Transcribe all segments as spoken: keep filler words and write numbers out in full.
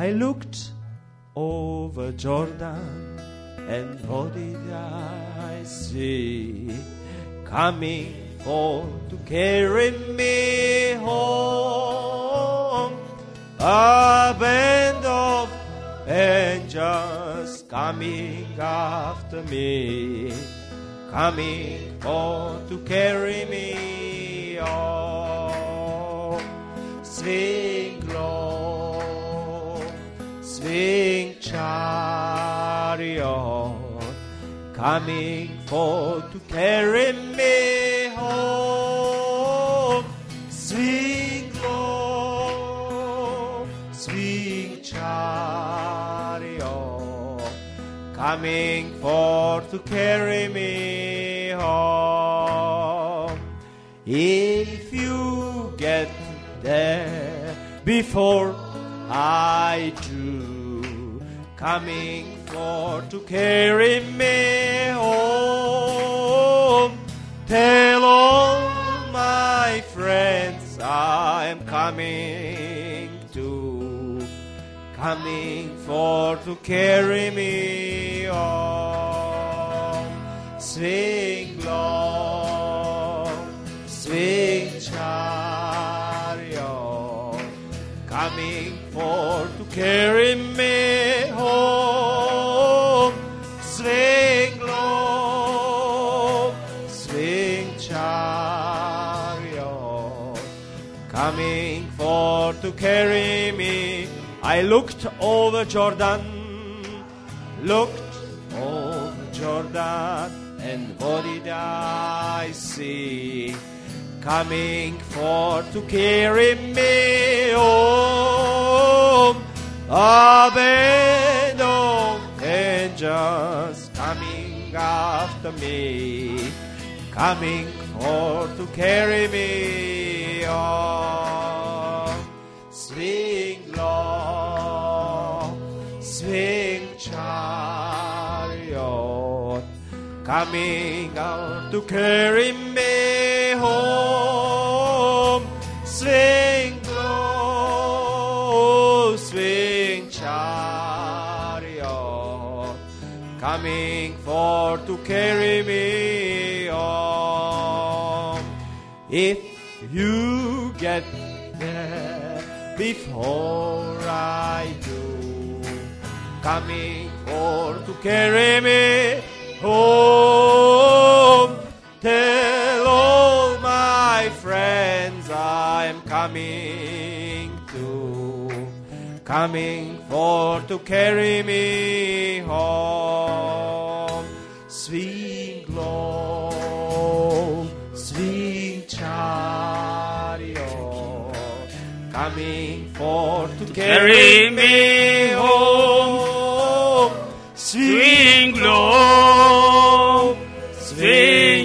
I looked over Jordan, and what did I see? Coming forth to carry me home, a band of angels coming after me, coming forth to carry me home. Swing low, swing chariot, coming forth to carry me home. Swing low, swing chariot, coming forth to carry me home. If you get there before I do, coming forth to carry me home, tell all my friends I am coming to, coming forth to carry me home. Swing long, swing chariot, coming forth to carry me home. Swing low, swing chariot, coming forth to carry me. I looked over Jordan, looked over Jordan, and what did I see? Coming forth to carry me home, a band of angels coming after me, coming forth to carry me home. Swing low, swing chariot, coming out to carry me home. Swing low, swing chariot, coming forth to carry me home. If you get there before I do, coming forth to carry me home, tell all my friends I'm coming to, coming forth to carry me home. Swing low, swing chariot, coming forth to carry me home. Swing low, swing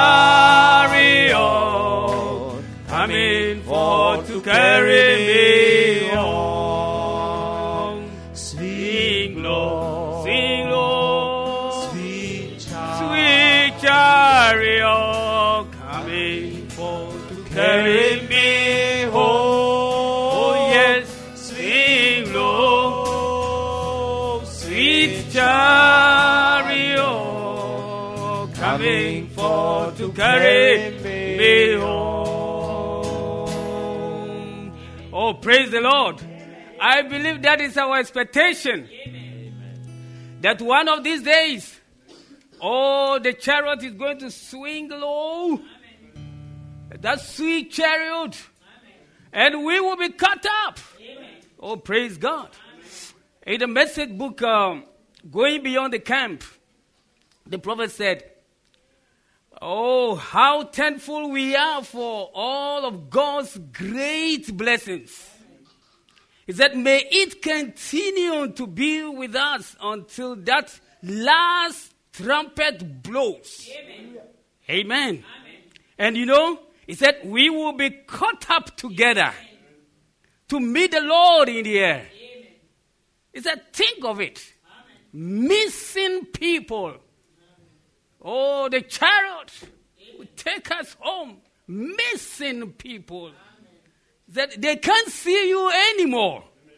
chariot, coming forth to carry me home. Swing low, swing low, swing chariot, chariot, coming forth to carry me home. Oh yes, swing low, sweet chariot, coming forth to carry me home. Oh, praise the Lord. I believe that is our expectation. That one of these days, oh, the chariot is going to swing low. That sweet chariot. And we will be caught up. Oh, praise God. In the message book, um, Going Beyond the Camp, the prophet said, oh, how thankful we are for all of God's great blessings. He said, may it continue to be with us until that last trumpet blows. Amen. Amen. Amen. And you know, he said, we will be caught up together Amen. To meet the Lord in the air. Amen. He said, think of it. Amen. Missing people. Amen. Oh, the chariot will take us home. Missing people. Amen. That they can't see you anymore. Amen.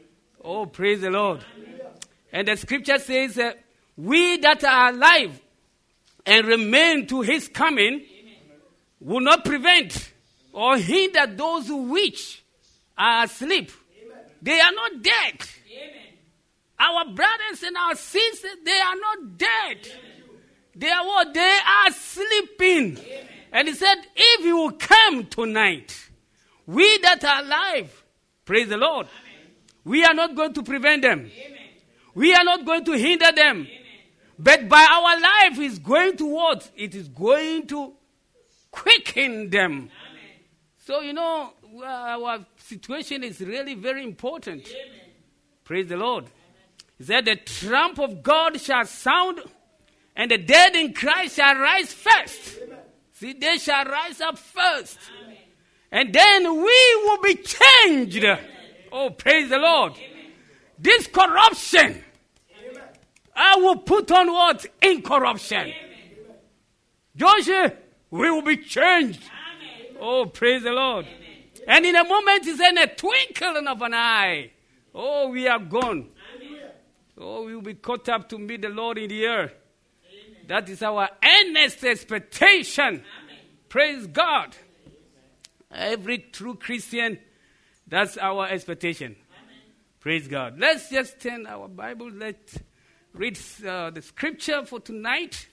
Oh, praise the Lord. And the scripture says, uh, we that are alive and remain to his coming will not prevent or hinder those which are asleep. They are not dead. Our brothers and our sisters, they are not dead. They are what? They are sleeping. And he said, if you will come tonight, we that are alive, praise the Lord, we are not going to prevent them. We are not going to hinder them. But by our life is going to what? It is going to quicken them. So, you know, our situation is really very important. Praise the Lord. He said, the trump of God shall sound, and the dead in Christ shall rise first. Amen. See, they shall rise up first. Amen. And then we will be changed. Amen. Oh, praise the Lord. Amen. This corruption, amen, I will put on what? Incorruption. Amen. Joshua, we will be changed. Amen. Oh, praise the Lord. Amen. And in a moment, it's in a twinkling of an eye. Oh, we are gone. Amen. Oh, we will be caught up to meet the Lord in the air. That is our earnest expectation. Amen. Praise God. Every true Christian, that's our expectation. Amen. Praise God. Let's just turn our Bible. Let's read uh, the scripture for tonight.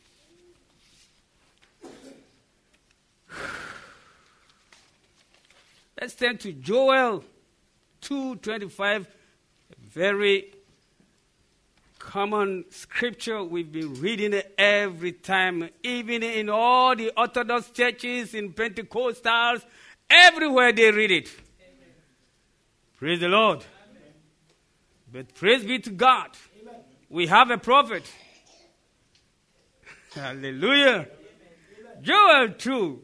Let's turn to Joel two twenty-five, a very common scripture. We've been reading it every time, even in all the Orthodox churches, in Pentecostals, everywhere they read it. Amen. Praise the Lord. Amen. But praise be to God. Amen. We have a prophet. Hallelujah. Amen. Joel two,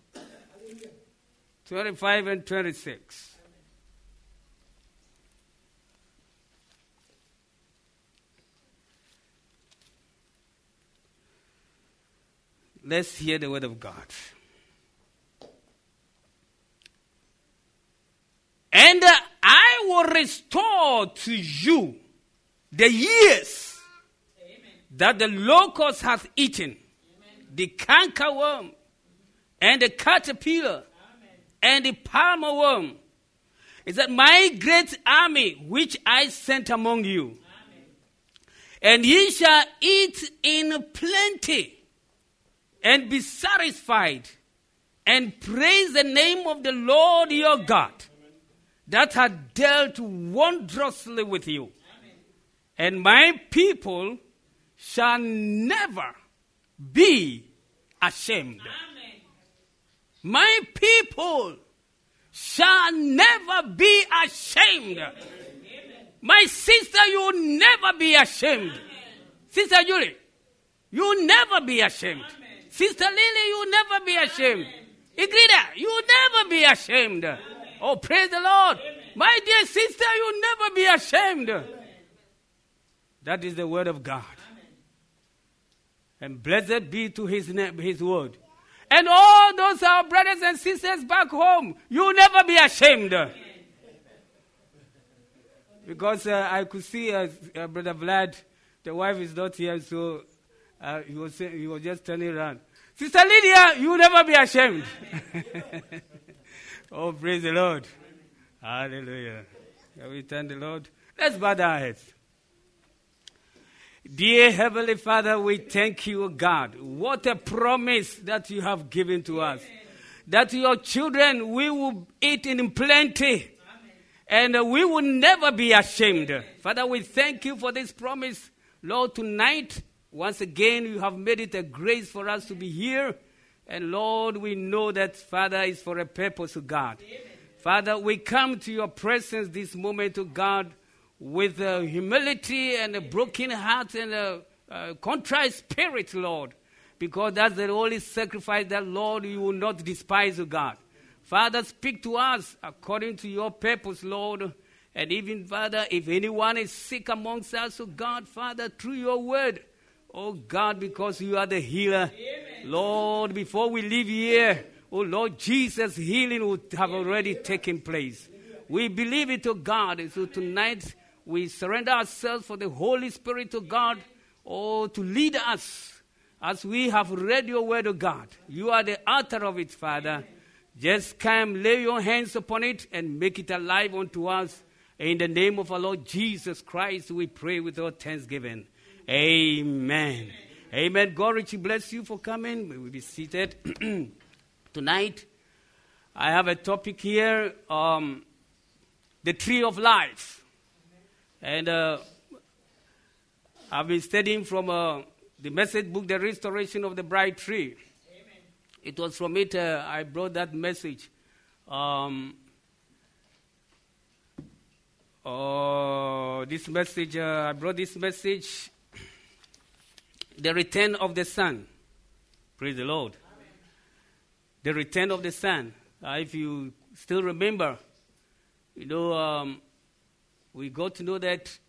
twenty-five and twenty-six. Let's hear the word of God. And uh, I will restore to you the years, amen, that the locust hath eaten, amen, the cankerworm, and the caterpillar, amen, and the palmer worm. Is that my great army which I sent among you? Amen. And ye shall eat in plenty, and be satisfied, and praise the name of the Lord your God, that had dealt wondrously with you. Amen. And my people shall never be ashamed. Amen. My people shall never be ashamed. Amen. My sister, you will never be ashamed. Amen. Sister Julie, you will never be ashamed. Amen. Sister Lily, you will never be ashamed. Igrida, you will never be ashamed. Amen. Oh, praise the Lord. Amen. My dear sister, you will never be ashamed. Amen. That is the word of God. Amen. And blessed be to his name, his word. And all those our brothers and sisters back home, you will never be ashamed. Amen. Because uh, I could see uh, uh, Brother Vlad, the wife is not here, so uh, he was he was just turning around. Sister Lydia, you will never be ashamed. Oh, praise the Lord. Hallelujah. Shall we thank the Lord? Let's bow our heads. Dear Heavenly Father, we thank you, God. What a promise that you have given to us. Amen. That your children, we will eat in plenty. Amen. And uh, we will never be ashamed. Amen. Father, we thank you for this promise. Lord, tonight, once again, you have made it a grace for us to be here. And Lord, we know that, Father, is for a purpose, of God. Amen. Father, we come to your presence this moment, O God, with uh, humility and a broken heart and a, a contrite spirit, Lord, because that's the only sacrifice that, Lord, you will not despise, O God. Father, speak to us according to your purpose, Lord. And even, Father, if anyone is sick amongst us, O God, Father, through your word, oh God, because you are the healer. Amen. Lord, before we leave here, oh Lord Jesus, healing would have already taken place. We believe it, oh God. And so tonight, we surrender ourselves for the Holy Spirit of God, oh, to lead us as we have read your word of God. You are the author of it, Father. Just come, lay your hands upon it and make it alive unto us. In the name of our Lord Jesus Christ, we pray with our thanksgiving. Amen. Amen. Amen. God richly bless you for coming. We will be seated. Tonight, I have a topic here, um, the tree of life. And uh, I've been studying from uh, the message book, The Restoration of the Bright Tree. Amen. It was from it uh, I brought that message. Um, oh, this message, uh, I brought this message, the return of the sun. Praise the Lord. Amen. The return of the sun. Uh, if you still remember, you know, um, we got to know that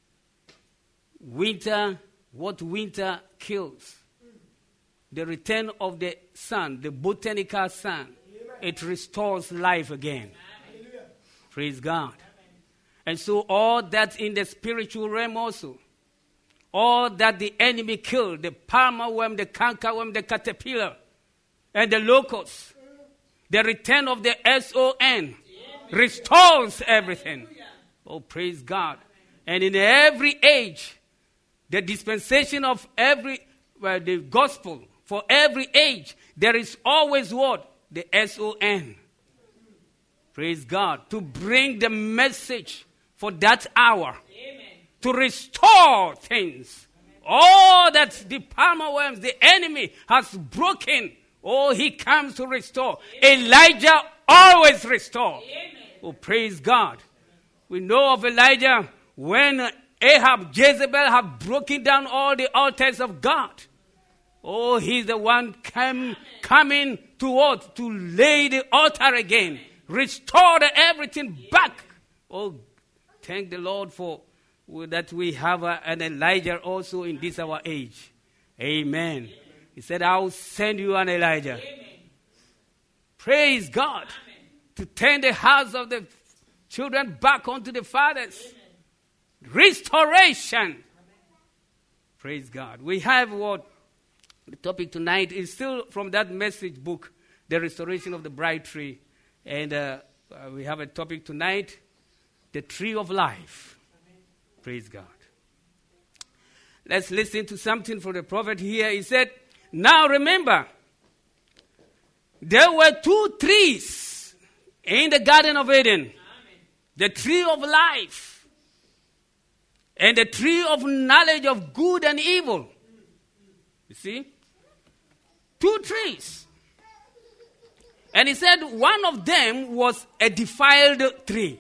winter, what winter kills, the return of the sun, the botanical sun, Amen. It restores life again. Amen. Praise God. Amen. And so all that in the spiritual realm also, all that the enemy killed, the palmer worm, the cankerworm, the caterpillar, and the locust, the return of the S O N restores everything. Oh, praise God. And in every age, the dispensation of every, well, the gospel for every age, there is always what? The S O N. Praise God. To bring the message for that hour. Amen. To restore things. Amen. All that the palmer worms, the enemy has broken. Oh, he comes to restore. Amen. Elijah always restores. Oh, praise God. We know of Elijah when Ahab, Jezebel have broken down all the altars of God. Oh, he's the one came, coming to what? To lay the altar again. Restore everything back. Oh, thank the Lord for that we have a, an Elijah also in this our age. Amen. Amen. He said, I will send you an Elijah. Amen. Praise God. Amen. To turn the hearts of the children back onto the fathers. Amen. Restoration. Amen. Praise God. We have what the topic tonight is still from that message book, The Restoration of the Bright Tree. And uh, uh, we have a topic tonight, the tree of life. Amen. Praise God. Let's listen to something from the prophet here. He said, now remember, there were two trees in the Garden of Eden. Amen. The tree of life and the tree of knowledge of good and evil. You see? Two trees. And he said one of them was a defiled tree.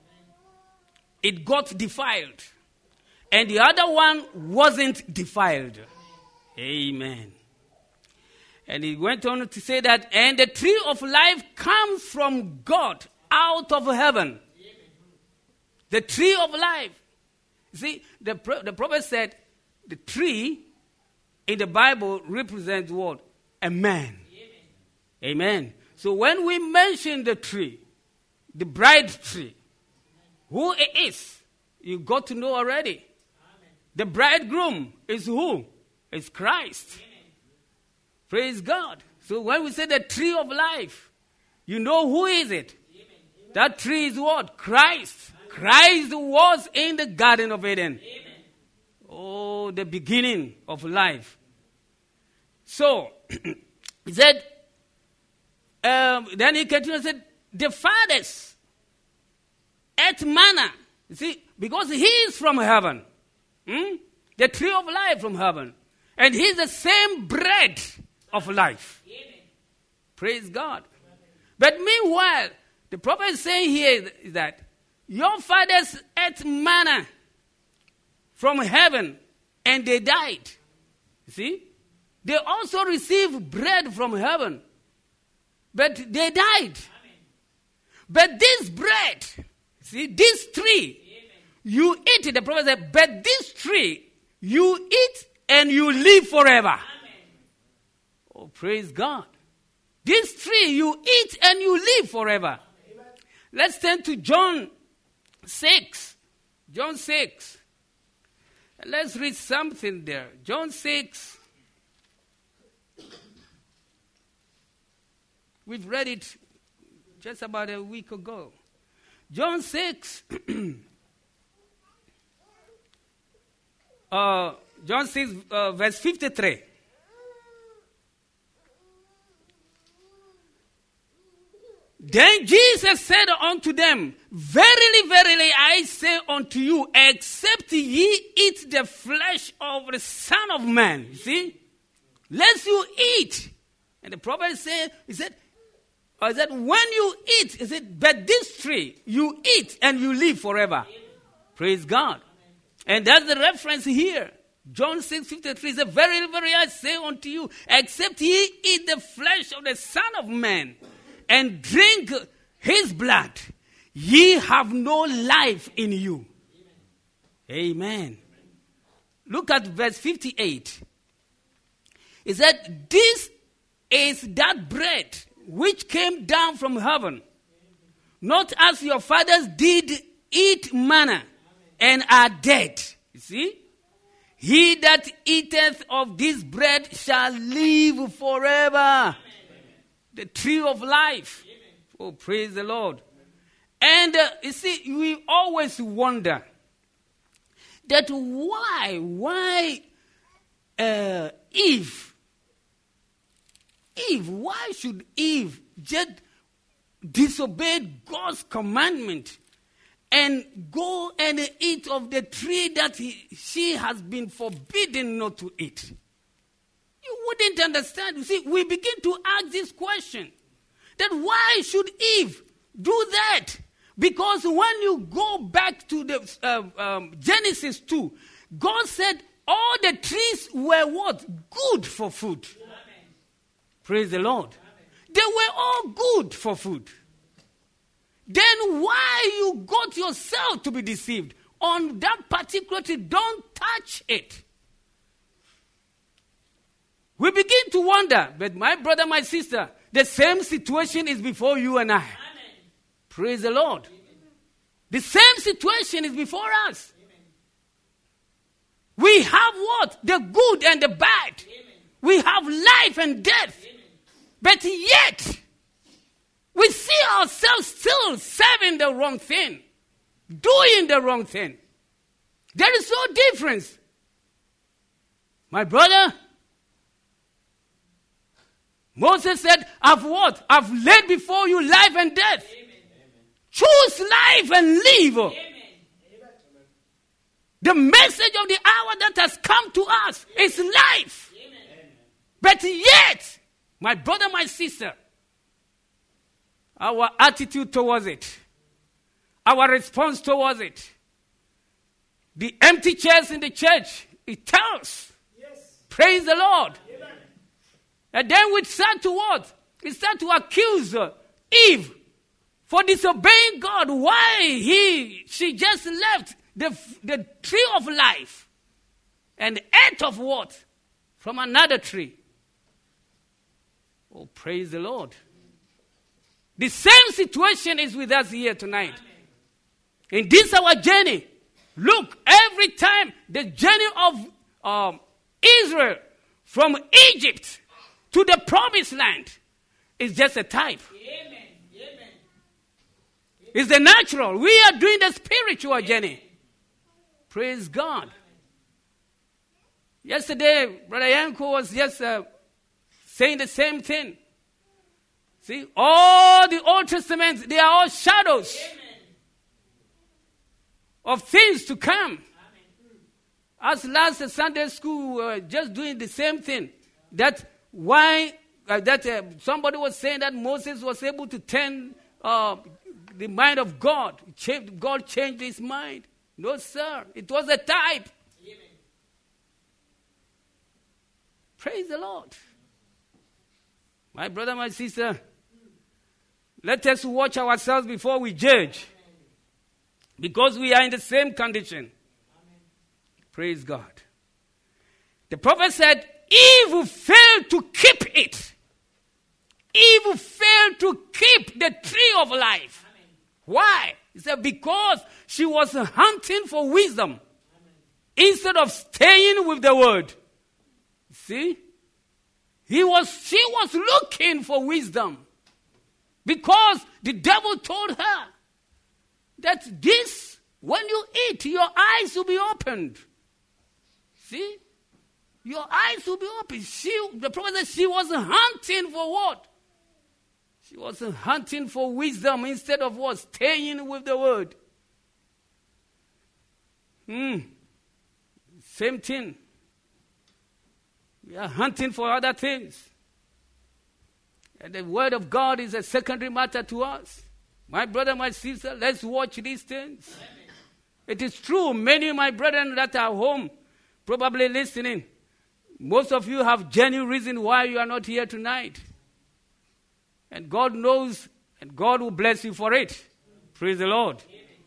It got defiled. And the other one wasn't defiled. Amen. And he went on to say that, and the tree of life comes from God out of heaven. The tree of life. See, the, the prophet said the tree in the Bible represents what? A man. Amen. Amen. So when we mention the tree, the bride tree, who it is, you got to know already. Amen. The bridegroom is who? It's Christ. Amen. Praise God. So when we say the tree of life, you know who is it? Amen. That tree is what? Christ. Amen. Christ was in the Garden of Eden. Amen. Oh, the beginning of life. So, he said, um, then he continued and said, the fathers ate manna. You see, because he is from heaven. Hmm? The tree of life from heaven. And he's the same bread of life. Amen. Praise God. Amen. But meanwhile, the prophet is saying here is that your fathers ate manna from heaven and they died. You see? They also received bread from heaven, but they died. Amen. But this bread, see, this tree, Amen. You eat it. The prophet said, but this tree, you eat and you live forever. Amen. Oh, praise God. This tree, you eat and you live forever. Amen. Let's turn to John six. John six. Let's read something there. John six. We've read it just about a week ago. John six. uh, John six, uh, verse fifty-three. Then Jesus said unto them, Verily, verily, I say unto you, except ye eat the flesh of the Son of Man, you see, lest you eat. And the prophet said, he said, or he said, when you eat, he said, but this tree, you eat and you live forever. Amen. Praise God. Amen. And that's the reference here. John six fifty-three says, Verily, verily, I say unto you, except ye eat the flesh of the Son of Man, and drink his blood, ye have no life in you. Amen. Amen. Look at verse fifty-eight. It said, This is that bread which came down from heaven, not as your fathers did eat manna and are dead. You see? He that eateth of this bread shall live forever. Amen. The tree of life. Amen. Oh, praise the Lord. Amen. And uh, you see, we always wonder that why, why uh, Eve, Eve, why should Eve just disobey God's commandment and go and eat of the tree that he, she has been forbidden not to eat? You wouldn't understand. You see, we begin to ask this question, that why should Eve do that? Because when you go back to the uh, um, Genesis two, God said all the trees were what? Good for food. Amen. Praise the Lord. Amen. They were all good for food. Then why you got yourself to be deceived? On that particular tree, don't touch it. We begin to wonder, but my brother, my sister, the same situation is before you and I. Amen. Praise the Lord. Amen. The same situation is before us. Amen. We have what? The good and the bad. Amen. We have life and death. Amen. But yet, we see ourselves still serving the wrong thing, doing the wrong thing. There is no difference. My brother, Moses said, I've what? I've laid before you life and death. Amen. Choose life and live. Amen. The message of the hour that has come to us is life. Amen. But yet, my brother, my sister, our attitude towards it, our response towards it, the empty chairs in the church, it tells. Yes. Praise the Lord. Amen. And then we start to what? We start to accuse Eve for disobeying God. Why he, she just left the, the tree of life and ate of what? From another tree. Oh, praise the Lord. The same situation is with us here tonight. Amen. In this our journey, look, every time the journey of um, Israel from Egypt to the promised land is just a type. Amen. Amen. It's the natural. We are doing the spiritual journey. Praise God. Yesterday, Brother Yanko was just uh, saying the same thing. See, all the Old Testaments, they are all shadows. Amen. Of things to come. Amen. As last Sunday school, uh, just doing the same thing. That why uh, that uh, somebody was saying that Moses was able to turn uh, the mind of God. God changed his mind. No, sir. It was a type. Amen. Praise the Lord. My brother, my sister, let us watch ourselves before we judge. Because we are in the same condition. Amen. Praise God. The prophet said, Eve failed to keep it. Eve failed to keep the tree of life. Amen. Why? He said, because she was hunting for wisdom instead of staying with the word. See? He was, she was looking for wisdom because the devil told her that this, when you eat, your eyes will be opened. See? Your eyes will be opened. She, the prophet said she was hunting for what? She was hunting for wisdom instead of what? Staying with the word. Hmm. Same thing. We are hunting for other things. And the word of God is a secondary matter to us. My brother, my sister, let's watch these things. Amen. It is true, many of my brethren that are home probably listening, most of you have genuine reason why you are not here tonight. And God knows, and God will bless you for it. Praise the Lord.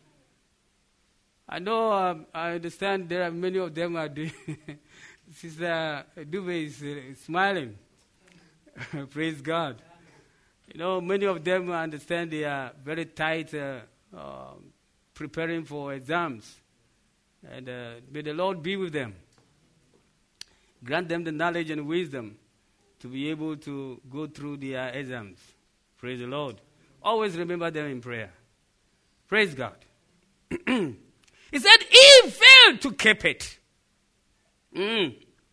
I know, um, I understand there are many of them are doing. Sister Dube is uh, smiling. Praise God. You know, many of them understand they are very tight, uh, uh, preparing for exams. And uh, may the Lord be with them. Grant them the knowledge and wisdom to be able to go through their exams. Praise the Lord. Always remember them in prayer. Praise God. He said, he failed to keep it. Mm.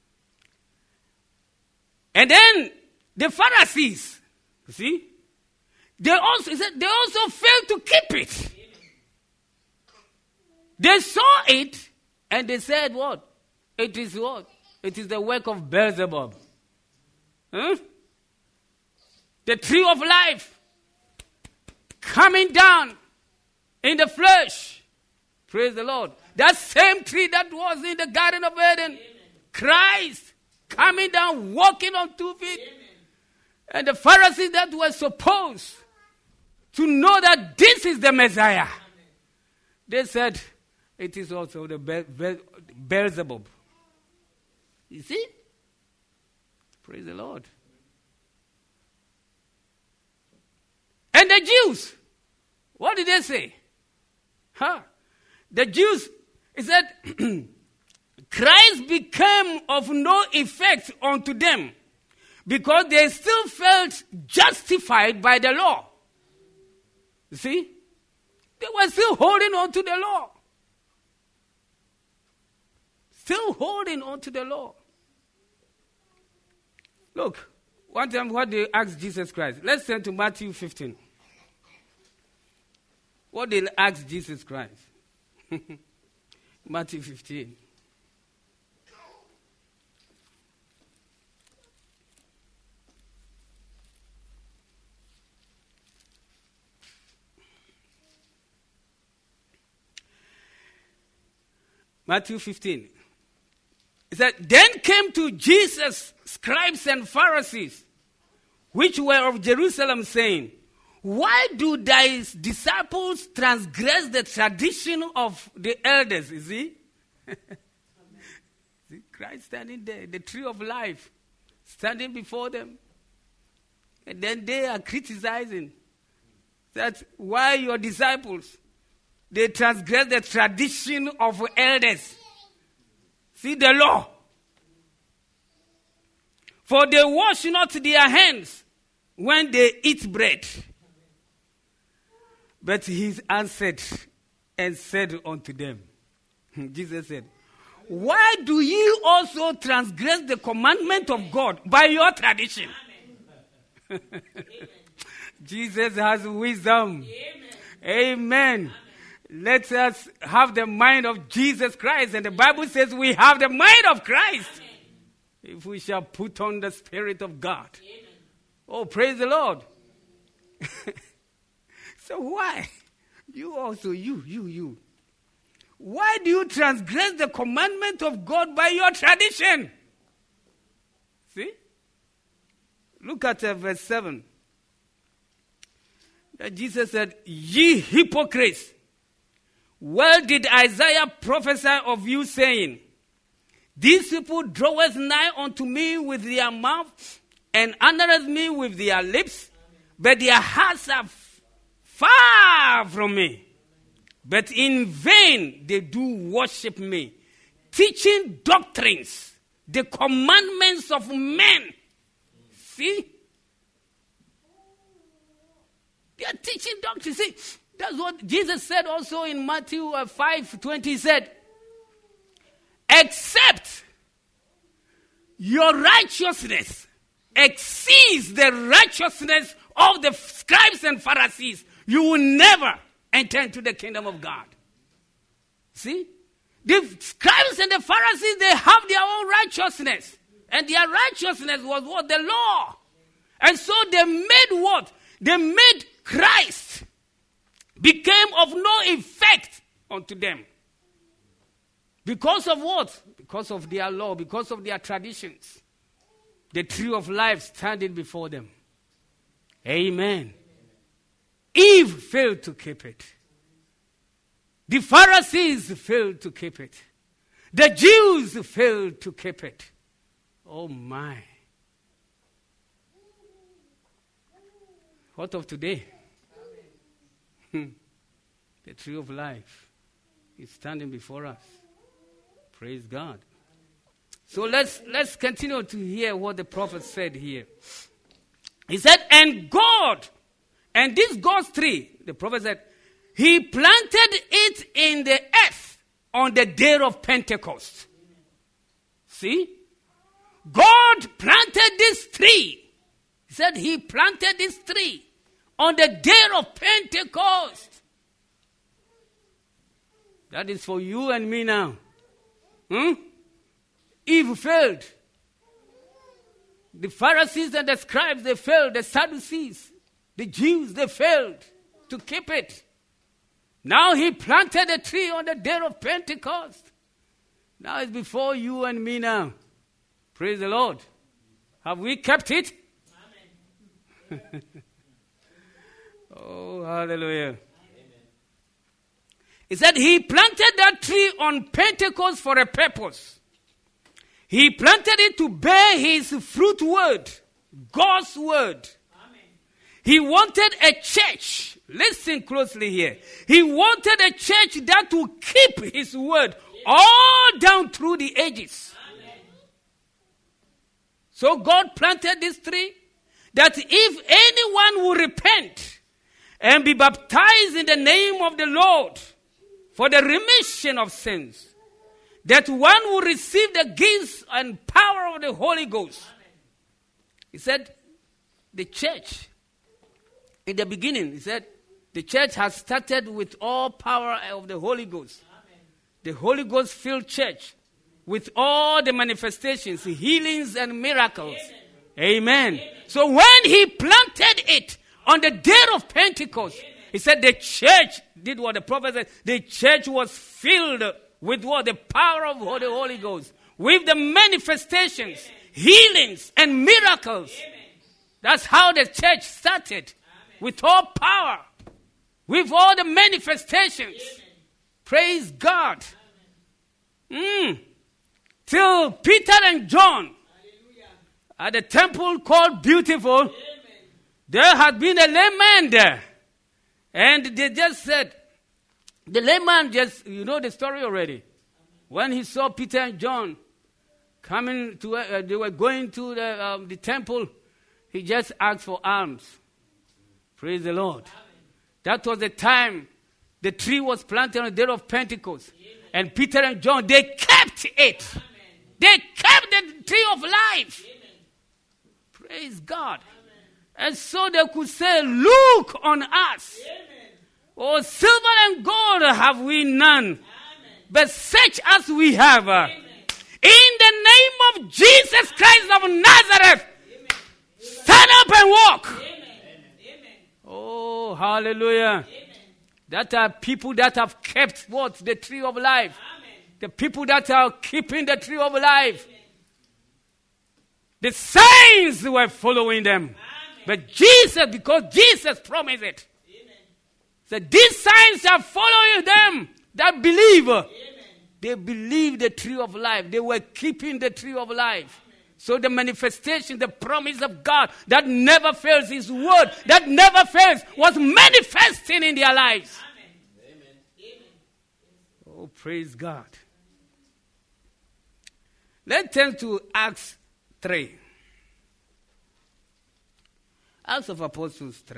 And then the Pharisees, you see, they also, he said, they also failed to keep it. They saw it and they said, what? It is what? It is the work of Beelzebub. Huh? The tree of life coming down in the flesh. Praise the Lord. That same tree that was in the Garden of Eden. Amen. Christ coming down, walking on two feet. Amen. And the Pharisees that were supposed to know that this is the Messiah. Amen. They said, it is also the Be- Be- Beelzebub. You see? Praise the Lord. And the Jews, what did they say? Huh? The Jews, he said, Christ became of no effect unto them because they still felt justified by the law. You see? They were still holding on to the law. Still holding on to the law. Look, one time what they asked Jesus Christ. Let's turn to Matthew fifteen. What they asked Jesus Christ. Matthew fifteen. Matthew fifteen. It said, then came to Jesus scribes and Pharisees, which were of Jerusalem, saying, why do thy disciples transgress the tradition of the elders? You see? See Christ standing there, the tree of life, standing before them. And then they are criticizing that why your disciples, they transgress the tradition of elders. See the law. For they wash not their hands when they eat bread. But he answered and said unto them, Jesus said, why do ye also transgress the commandment of God by your tradition? Jesus has wisdom. Amen. Amen. Let us have the mind of Jesus Christ. And the Bible says we have the mind of Christ. Amen. If we shall put on the Spirit of God. Amen. Oh, praise the Lord. So why? You also, you, you, you. Why do you transgress the commandment of God by your tradition? See? Look at uh, verse seven. Uh, Jesus said, ye hypocrites, well did Isaiah prophesy of you, saying, these people draweth nigh unto me with their mouth, and honoreth me with their lips, but their hearts are f- far from me. But in vain they do worship me, teaching doctrines, the commandments of men. See? They are teaching doctrines. See, that's what Jesus said also in Matthew five twenty. He said, except your righteousness exceeds the righteousness of the scribes and Pharisees, you will never enter into the kingdom of God. See? The scribes and the Pharisees, they have their own righteousness. And their righteousness was what? The law. And so they made what? They made Christ became of no effect unto them. Because of what? Because of their law, because of their traditions. The tree of life standing before them. Amen. Eve failed to keep it. The Pharisees failed to keep it. The Jews failed to keep it. Oh my. What of today? The tree of life is standing before us. Praise God. So let's let's continue to hear what the prophet said here. He said, and God, and this God's tree, the prophet said, he planted it in the earth on the day of Pentecost. See? God planted this tree. He said he planted this tree on the day of Pentecost. That is for you and me now. Hmm? Eve failed. The Pharisees and the scribes, they failed. The Sadducees, the Jews, they failed to keep it. Now he planted a tree on the day of Pentecost. Now it's before you and me now. Praise the Lord. Have we kept it? Amen. Oh, hallelujah. Amen. He said he planted that tree on Pentecost for a purpose. He planted it to bear his fruit word, God's word. Amen. He wanted a church. Listen closely here. He wanted a church that would keep his word all down through the ages. Amen. So God planted this tree that if anyone will repent and be baptized in the name of the Lord for the remission of sins, that one will receive the gifts and power of the Holy Ghost. Amen. He said, the church, in the beginning, he said, the church has started with all power of the Holy Ghost. Amen. The Holy Ghost-filled church with all the manifestations, healings and miracles. Amen. Amen. Amen. So when he planted it on the day of Pentecost, amen, he said the church did what the prophet said. The church was filled with what? The power of the Holy Ghost. With the manifestations, amen, healings and miracles. Amen. That's how the church started. Amen. With all power. With all the manifestations. Amen. Praise God. Mm. Till Peter and John, hallelujah, at the temple called Beautiful, amen, there had been a layman there. And they just said, the layman just, you know the story already. When he saw Peter and John coming to, uh, they were going to the, um, the temple, he just asked for alms. Praise the Lord. Amen. That was the time the tree was planted on the day of Pentecost. Amen. And Peter and John, they kept it. Amen. They kept the tree of life. Amen. Praise God. Amen. And so they could say, look on us. Amen. Oh, silver and gold have we none. Amen. But such as we have. Amen. In the name of Jesus Christ of Nazareth, amen, stand up and walk. Amen. Oh, hallelujah. Amen. That are people that have kept what? The tree of life. Amen. The people that are keeping the tree of life. Amen. The signs were following them. Amen. But Jesus, because Jesus promised it. Amen. So these signs shall follow them that believe. Amen. They believe the tree of life. They were keeping the tree of life. Amen. So the manifestation, the promise of God that never fails, His word that never fails, was manifesting in their lives. Amen. Oh, praise God. Let's turn to Acts three. Acts of Apostles three.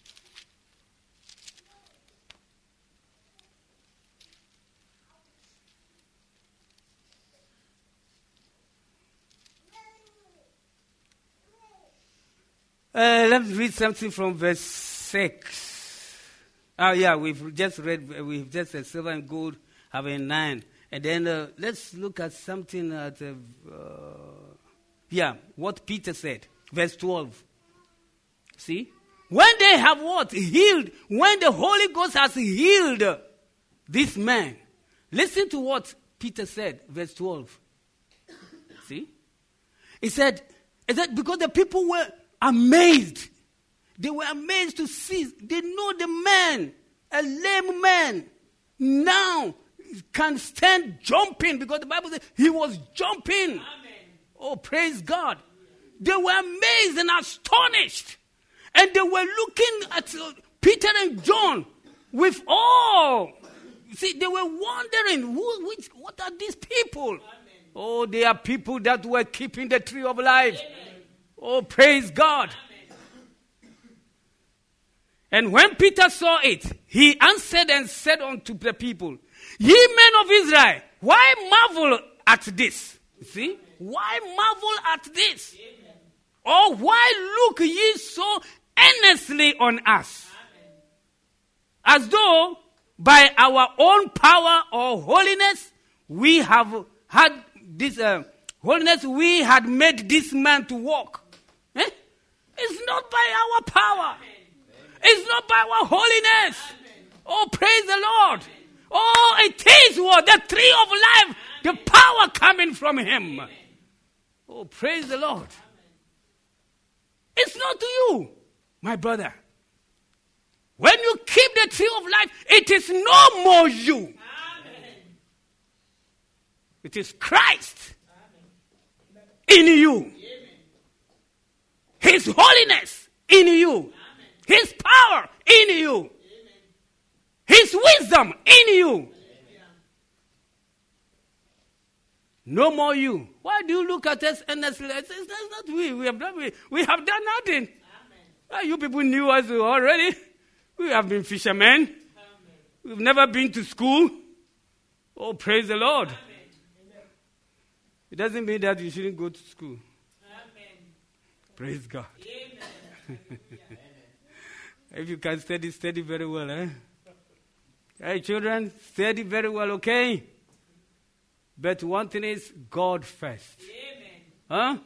Uh, let's read something from verse six. Oh, yeah, we've just read, we've just said silver and gold having nine. And then uh, let's look at something at, uh, uh, yeah, what Peter said, verse twelve. See? When they have what? Healed. When the Holy Ghost has healed this man. Listen to what Peter said, verse twelve. See? He said, he said, because the people were amazed. They were amazed to see. They know the man, a lame man, now can stand jumping, because the Bible says he was jumping. Amen. Oh, praise God. They were amazed and astonished. And they were looking at uh, Peter and John with awe. See, they were wondering, who, which, what are these people? Amen. Oh, they are people that were keeping the tree of life. Amen. Oh, praise God. Amen. And when Peter saw it, he answered and said unto the people, ye men of Israel, why marvel at this? See? Amen. Why marvel at this? Amen. Or why look ye so earnestly on us? Amen. As though by our own power or holiness we have had this uh, holiness, we had made this man to walk. Eh? It's not by our power. Amen. It's not by our holiness. Amen. Oh, praise the Lord. Amen. Oh, it is what? The tree of life, Amen. The power coming from Him. Amen. Oh, praise the Lord. Amen. It's not you, my brother. When you keep the tree of life, it is no more you. Amen. It is Christ Amen. In you. Amen. His holiness in you. Amen. His power in you. Amen. His wisdom in you. Amen. No more you. Why do you look at us and it's not we. We have done, we, we have done nothing. Ah, you people knew us already. We have been fishermen. Amen. We've never been to school. Oh, praise the Lord. Amen. It doesn't mean that you shouldn't go to school. Amen. Praise God. Amen. If you can study, study very well. Eh? Hey, children, study very well, okay? But one thing is God first. Amen. Huh?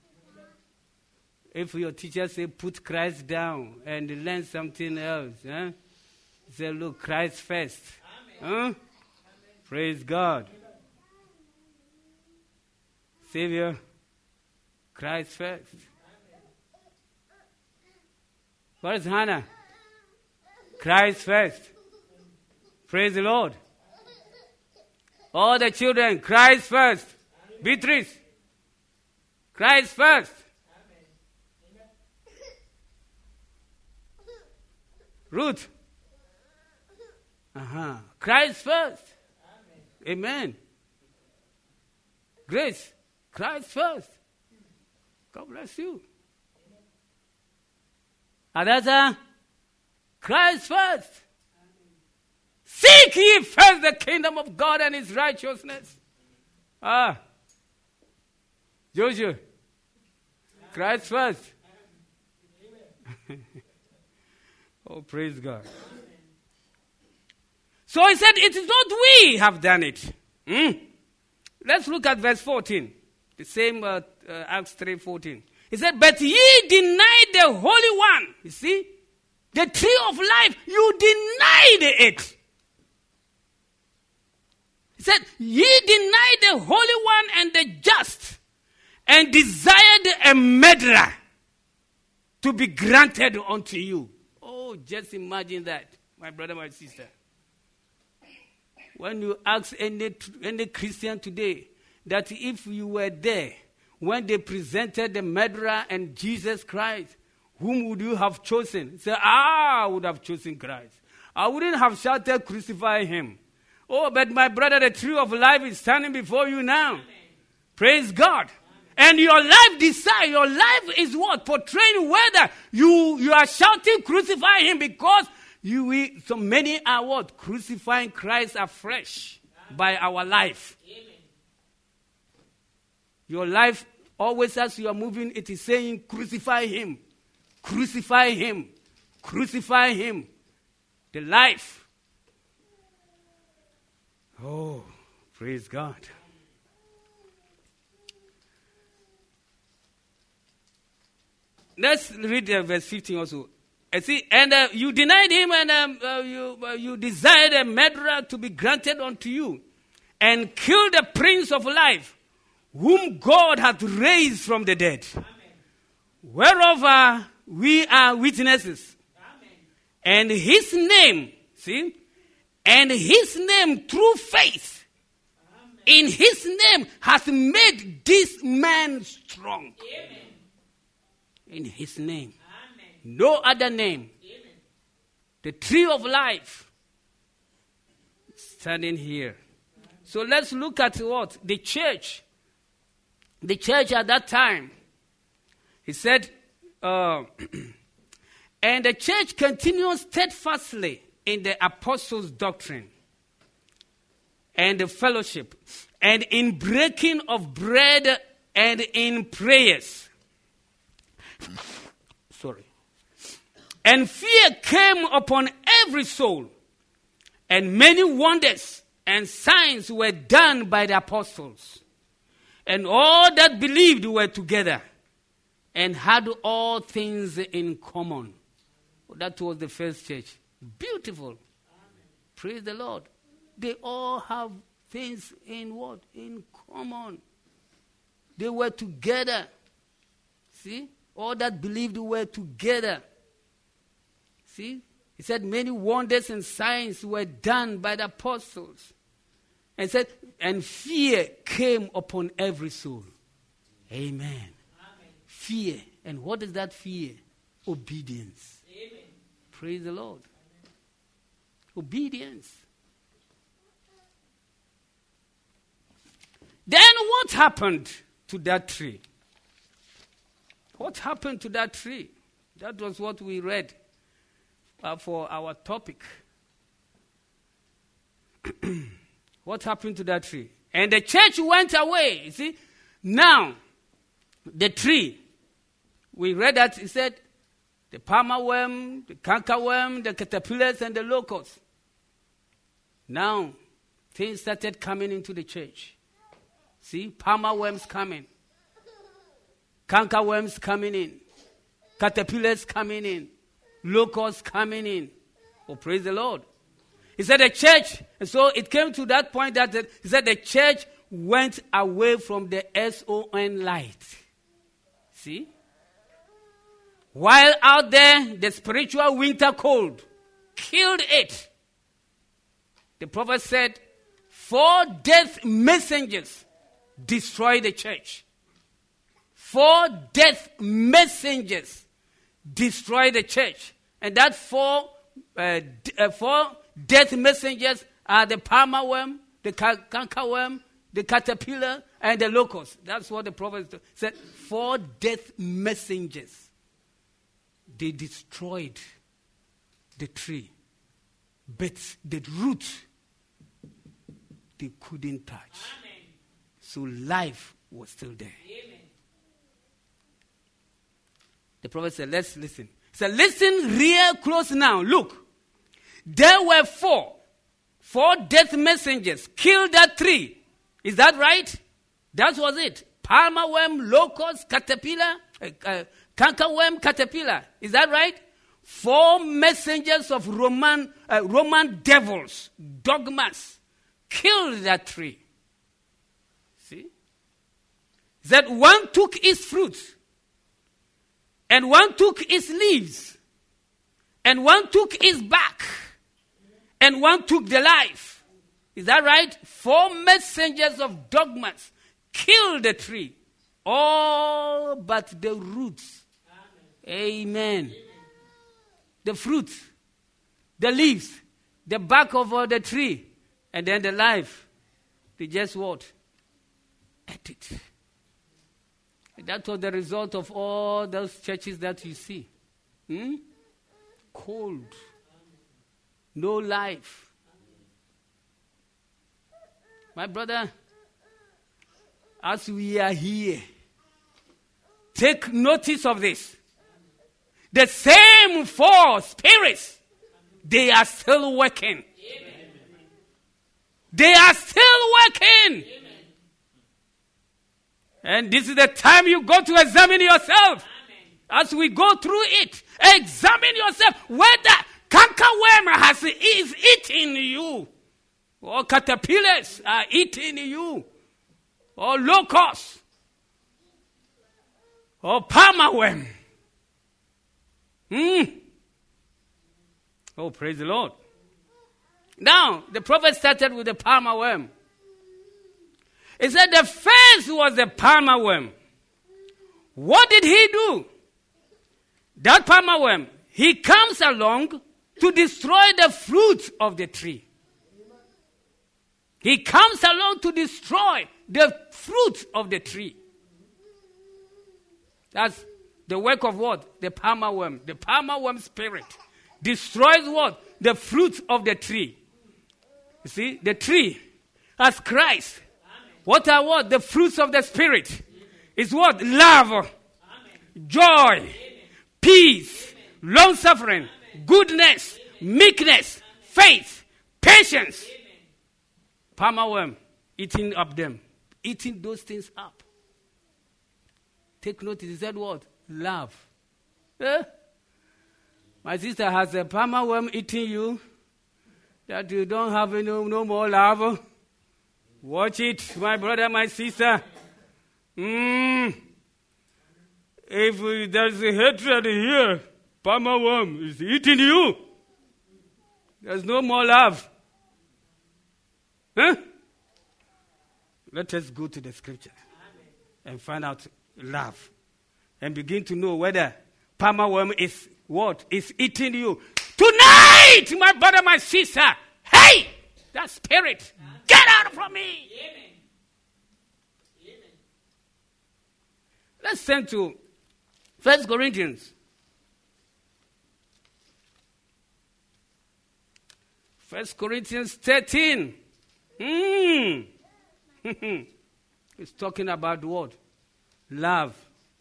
If your teacher say put Christ down and learn something else, huh? Say look, Christ first. Amen. Huh? Amen. Praise God. Amen. Savior, Christ first. Amen. Where is Hannah? Christ first. Praise the Lord. All the children, Christ first. Amen. Beatrice, Christ first. Amen. Ruth, uh-huh. Christ first. Amen. Amen. Grace, Christ first. God bless you. Adasa, Christ first. Seek ye first the kingdom of God and His righteousness. Ah. Joshua. Christ first. Oh, praise God. So he said, it is not we have done it. Hmm? Let's look at verse fourteen. The same uh, uh, Acts three fourteen. He said, but ye denied the Holy One. You see? The tree of life, you denied it. He said, ye denied the Holy One and the just, and desired a murderer to be granted unto you. Oh, just imagine that, my brother, my sister. When you ask any, any Christian today that if you were there, when they presented the murderer and Jesus Christ, whom would you have chosen? He said, ah, I would have chosen Christ. I wouldn't have shouted, crucify him. Oh, but my brother, the tree of life is standing before you now. Amen. Praise God. Amen. And your life decide, your life is what? Portraying whether you, you are shouting, crucify him, because you will, so many are what? Crucifying Christ afresh by our life. Amen. Your life, always as you are moving, it is saying, crucify him, crucify him, crucify him. The life. Oh, praise God. Let's read uh, verse fifteen also. I see, and uh, you denied him, and um, uh, you uh, you desired a murderer to be granted unto you, and killed the Prince of Life, whom God hath raised from the dead. Amen. Whereof uh, we are witnesses. Amen. And his name, see, and his name through faith, Amen. In his name hath made this man strong. Amen. In his name. Amen. No other name. Amen. The tree of life standing here. Amen. So let's look at what? The church. The church at that time. He said, uh, and the church continues steadfastly in the apostles' doctrine and the fellowship and in breaking of bread and in prayers. Sorry. And fear came upon every soul, and many wonders and signs were done by the apostles. And all that believed were together and had all things in common. That was the first church. Beautiful. Amen. Praise the Lord. They all have things in what? In common. They were together. See? All that believed were together. See? He said many wonders and signs were done by the apostles. And said, and fear came upon every soul. Amen. Amen. Fear. And what is that fear? Obedience. Amen. Praise the Lord. Amen. Obedience. Then what happened to that tree? What happened to that tree? That was what we read uh, for our topic. What happened to that tree? And the church went away. You see? Now, the tree, we read that, it said, the palmer worm, the canker worm, the caterpillars, and the locusts. Now, things started coming into the church. See, palmer worms coming. Canker worms coming in. Caterpillars coming in. Locusts coming in. Oh, praise the Lord. He said the church, and so it came to that point that the, he said the church went away from the S O N light. See? While out there, the spiritual winter cold killed it. The prophet said, four death messengers destroyed the church. Four death messengers destroyed the church. And that four, uh, d- uh, four death messengers are the palmer worm, the canker worm, the caterpillar, and the locust. That's what the prophet said. Four death messengers. They destroyed the tree. But the root, they couldn't touch. Amen. So life was still there. Amen. The prophet said, let's listen. He said, listen real close now. Look. There were four. Four death messengers killed that tree. Is that right? That was it. Palmer worm, locust, caterpillar, uh, uh, canker worm, caterpillar. Is that right? Four messengers of Roman uh, Roman devils, dogmas, killed that tree. See? That one took its fruits, and one took its leaves, and one took its bark, and one took the life. Is that right? Four messengers of dogmas killed the tree. all but the roots. Amen. Amen. The fruits, the leaves, the bark of uh, the tree, and then the life. They just what? Ate it. And that was the result of all those churches that you see. Hmm? Cold. No life. My brother, as we are here, take notice of this. The same four spirits, they are still working. Amen. They are still working. Amen. And this is the time you go to examine yourself. Amen. As we go through it, examine yourself whether cankerworm has is eating you, or caterpillars are eating you, or locusts, or palmer worm. Hmm. Oh, praise the Lord. Now, the prophet started with the palmer worm. He said the first was the palmer worm. What did he do? That palmer worm, he comes along to destroy the fruit of the tree. He comes along to destroy the fruit of the tree. That's the work of what? The palmer worm. The palmer worm spirit destroys what? The fruit of the tree. You see, the tree as Christ. Amen. What are what? The fruits of the spirit. Amen. Is what? Love, amen. Joy, amen. Peace, long suffering, goodness, meekness, faith, patience. Amen. Palmer worm eating up them, eating those things up. Take notice. He said what? Love. Eh? My sister has a palmer worm eating you, that you don't have any, no more love. Watch it, my brother, my sister. Mm. If uh, there's a hatred here, palmer worm is eating you. There's no more love. Huh? Let us go to the scripture and find out love. And begin to know whether palmer worm is what? Is eating you. Tonight, my brother, my sister, hey, that spirit, get out from me. Amen. Amen. Let's turn to First Corinthians. First Corinthians thirteen. Hmm. It's talking about what? Love.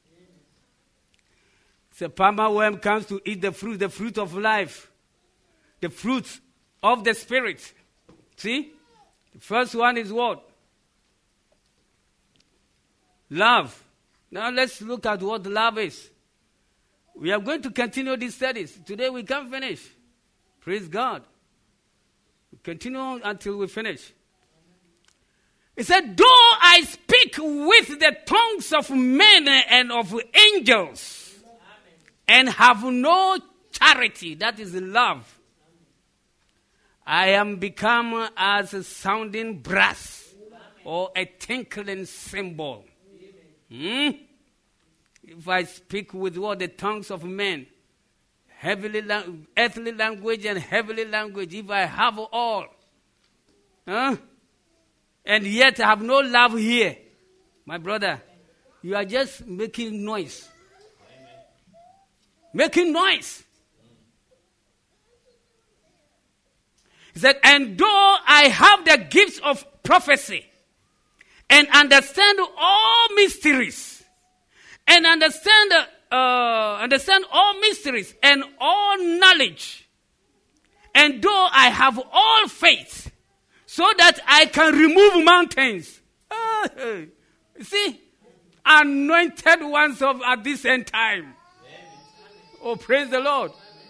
The palmer worm comes to eat the fruit, the fruit of life, the fruit of the spirit. See? The first one is what? Love. Now let's look at what love is. We are going to continue these studies. Today we can't finish. Praise God. We continue until we finish. It said, though I speak with the tongues of men and of angels, and have no charity, that is love, I am become as a sounding brass or a tinkling cymbal. Hmm? If I speak with what? The tongues of men, heavenly, earthly language and heavenly language, if I have all, huh? And yet I have no love here, my brother, you are just making noise. Making noise. He said, and though I have the gifts of prophecy and understand all mysteries and understand uh, understand all mysteries and all knowledge, and though I have all faith so that I can remove mountains. Uh, see, anointed ones of at this end time. Oh, praise the Lord.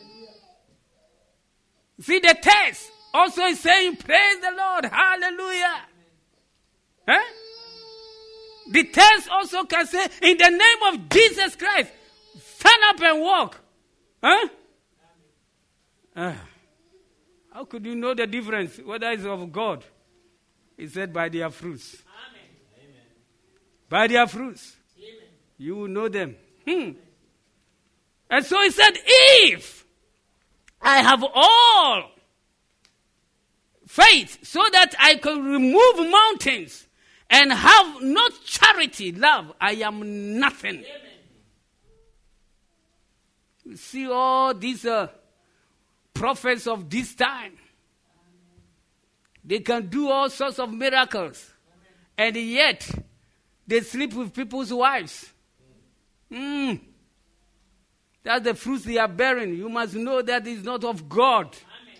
See, the text also is saying, praise the Lord. Hallelujah. Huh? The text also can say, in the name of Jesus Christ, stand up and walk. Huh? Uh, how could you know the difference, whether it's of God? He said, by their fruits. Amen. By their fruits. Amen. You will know them. Hmm. And so he said, if I have all faith so that I can remove mountains and have not charity, love, I am nothing. Amen. You see all these uh, prophets of this time. They can do all sorts of miracles. And yet, they sleep with people's wives. Mm. That's the fruits they are bearing. You must know that it's not of God. Amen.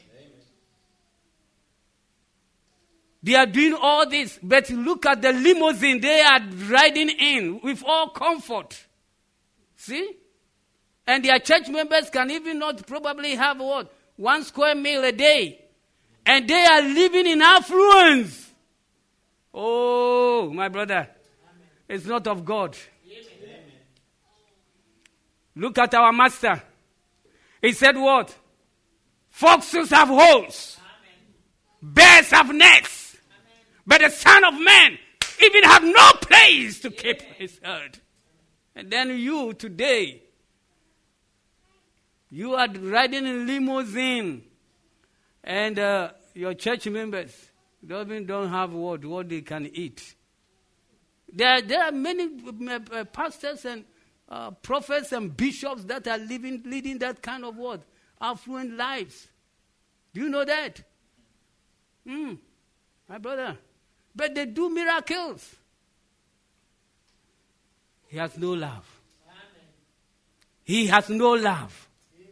They are doing all this, but look at the limousine they are riding in with all comfort. See? And their church members can even not probably have what? One square meal a day. And they are living in affluence. Oh, my brother. Amen. It's not of God. Amen. Look at our master. He said what? Foxes have holes. Amen. Bears have nets. Amen. But the Son of Man even have no place to keep Amen. His herd. And then you today, you are riding in limousine. And uh, your church members don't, don't have what, what they can eat. There, there are many uh, pastors and uh, prophets and bishops that are living, leading that kind of what? Affluent lives. Do you know that? Mm, my brother. But they do miracles. He has no love. Amen. He has no love.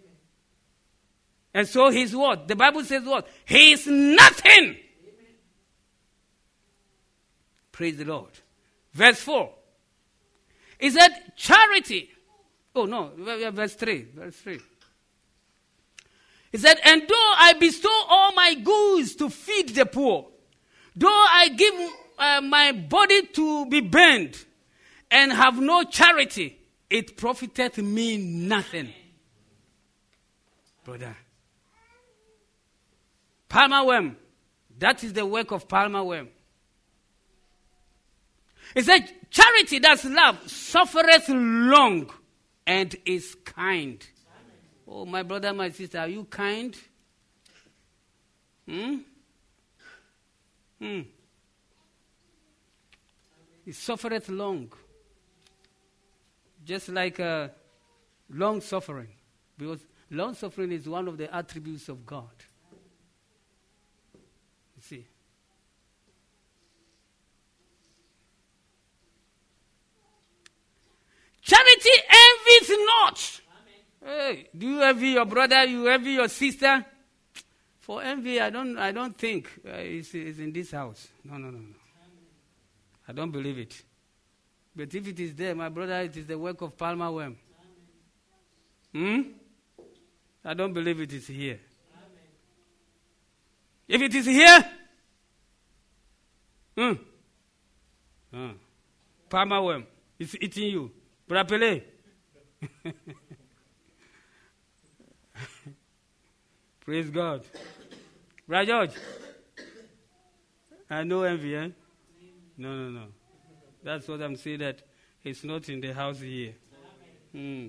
And so he's what? The Bible says what? He is nothing. Amen. Praise the Lord. Verse four. He said, charity. Oh, no. Verse three. Verse three. He said, and though I bestow all my goods to feed the poor, though I give uh, my body to be burned and have no charity, it profiteth me nothing. Brother. Palmer worm. That is the work of palmer worm. He said, charity, that's love, suffereth long and is kind. Amen. Oh, my brother, my sister, are you kind? Hmm? Hmm. It suffereth long. Just like uh, long suffering. Because long suffering is one of the attributes of God. You see. Charity envies not. Amen. Hey, do you envy your brother? You envy your sister? For envy, I don't. I don't think uh, it's, it's in this house. No, no, no, no. Amen. I don't believe it. But if it is there, my brother, it is the work of palmer worm. Hmm? I don't believe it is here. Amen. If it is here, hmm, uh, palmer worm is eating you. Brapele. Praise God. Right, George? I know envy, eh? No, no, no. That's what I'm saying, that it's not in the house here. Hmm.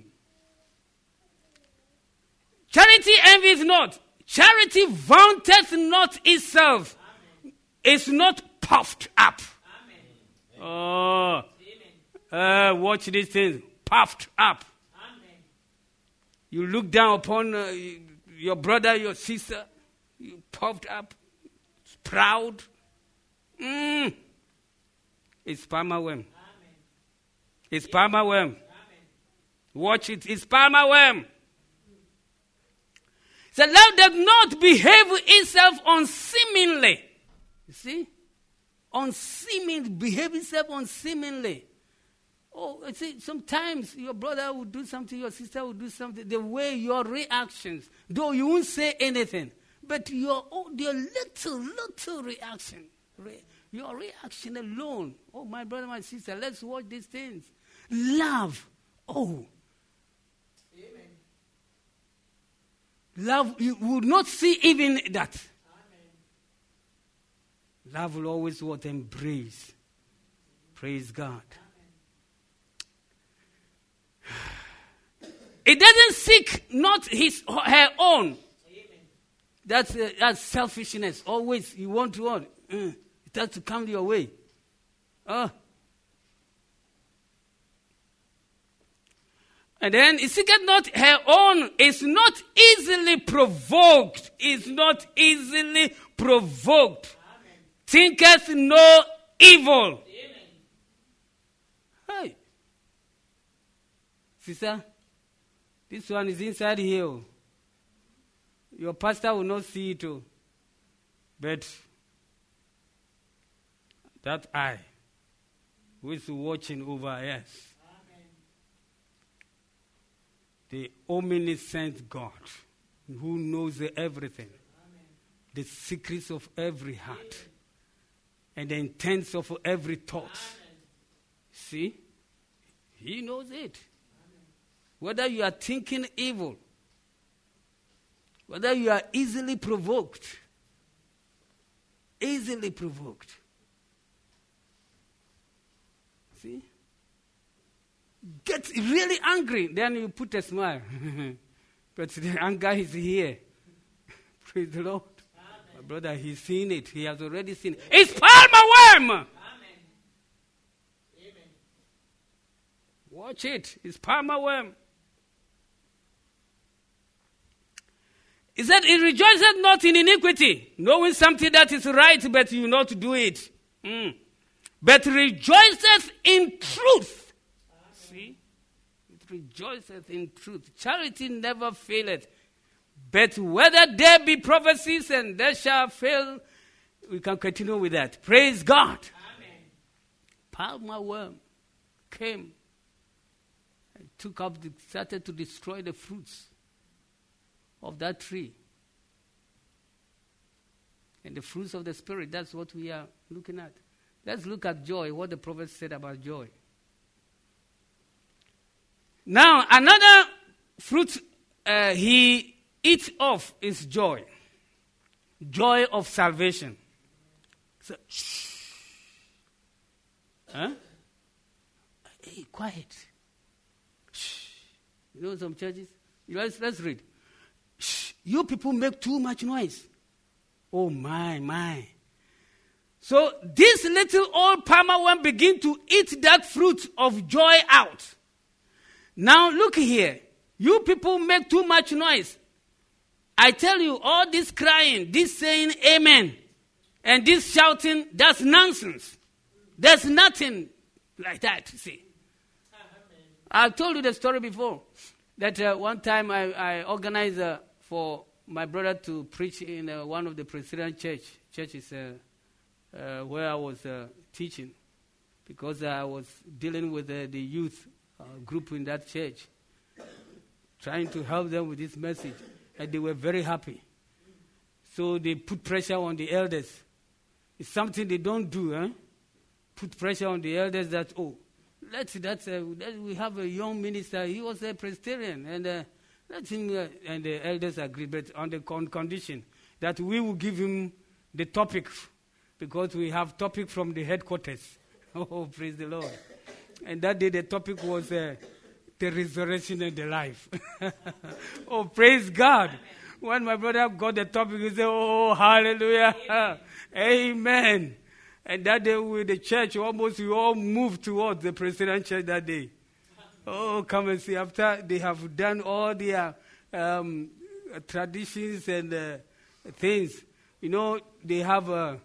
Charity envies not. Charity vaunteth not itself. Amen. It's not puffed up. Amen. Oh. Uh, watch these things. Puffed up. Amen. You look down upon uh, your brother, your sister. You puffed up. Proud. Mm. It's palmer worm. Amen. It's palmer worm. Amen. Watch it. It's palmer worm. The love does not behave itself unseemingly. You see? Unseemingly. Behave itself unseemingly. Oh, see, sometimes your brother will do something, your sister will do something. The way your reactions, though you won't say anything, but your, oh, your little, little reaction, re, your reaction alone. Oh, my brother, my sister, let's watch these things. Love. Oh. Amen. Love, you would not see even that. Amen. Love will always what? Embrace. Praise God. Amen. It doesn't seek not his her own. That's uh, that's selfishness. Always you want to want. Uh, it has to come your way. Uh. And then it seeketh not her own. Is not easily provoked. Is not easily provoked. Amen. Thinketh no evil. Amen. Hey. Sister, this one is inside here. Your pastor will not see it too. But that eye who is watching over us. Amen. The omniscient God who knows everything. Amen. The secrets of every heart. Amen. And the intents of every thought. Amen. See? He knows it. Amen. Whether you are thinking evil, whether you are easily provoked, easily provoked. See? Get really angry, then you put a smile. But the anger is here. Praise the Lord. Amen. My brother, he's seen it. He has already seen it. It's palmer worm. Amen. Amen. Watch it. It's palmer worm. He said, it rejoiceth not in iniquity, knowing something that is right, but you not do it. Mm. But rejoiceth in truth. Amen. See? It rejoiceth in truth. Charity never faileth. But whether there be prophecies and there shall fail, we can continue with that. Praise God. Amen. Palmer worm came and took up, the, started to destroy the fruits of that tree. And the fruits of the Spirit, that's what we are looking at. Let's look at joy, what the prophet said about joy. Now, another fruit uh, he eats of is joy. Joy of salvation. So, shh. Huh? Hey, quiet. Shh. You know some churches? Let's, let's read. Shh, you people make too much noise. Oh, my, my. So this little old palmer worm begin to eat that fruit of joy out. Now look here. You people make too much noise. I tell you, all this crying, this saying amen, and this shouting, that's nonsense. There's nothing like that, see. I've told you the story before. That uh, one time I, I organized uh, for my brother to preach in uh, one of the Presbyterian church churches uh, uh, where I was uh, teaching, because uh, I was dealing with uh, the youth uh, group in that church, trying to help them with this message, and they were very happy. So they put pressure on the elders. It's something they don't do, eh? Put pressure on the elders that, oh, let's, that's, uh, that we have a young minister, he was a Presbyterian, and uh, let him, uh, and the elders agreed, but on the con- condition that we will give him the topic, because we have topic from the headquarters. Oh, praise the Lord. And that day the topic was uh, the resurrection and the life. Oh, praise God. Amen. When my brother got the topic, he said, oh, hallelujah. Amen. Amen. And that day with the church, almost we all moved towards the Presbyterian church that day. Oh, come and see. After they have done all their um, traditions and uh, things, you know, they have uh,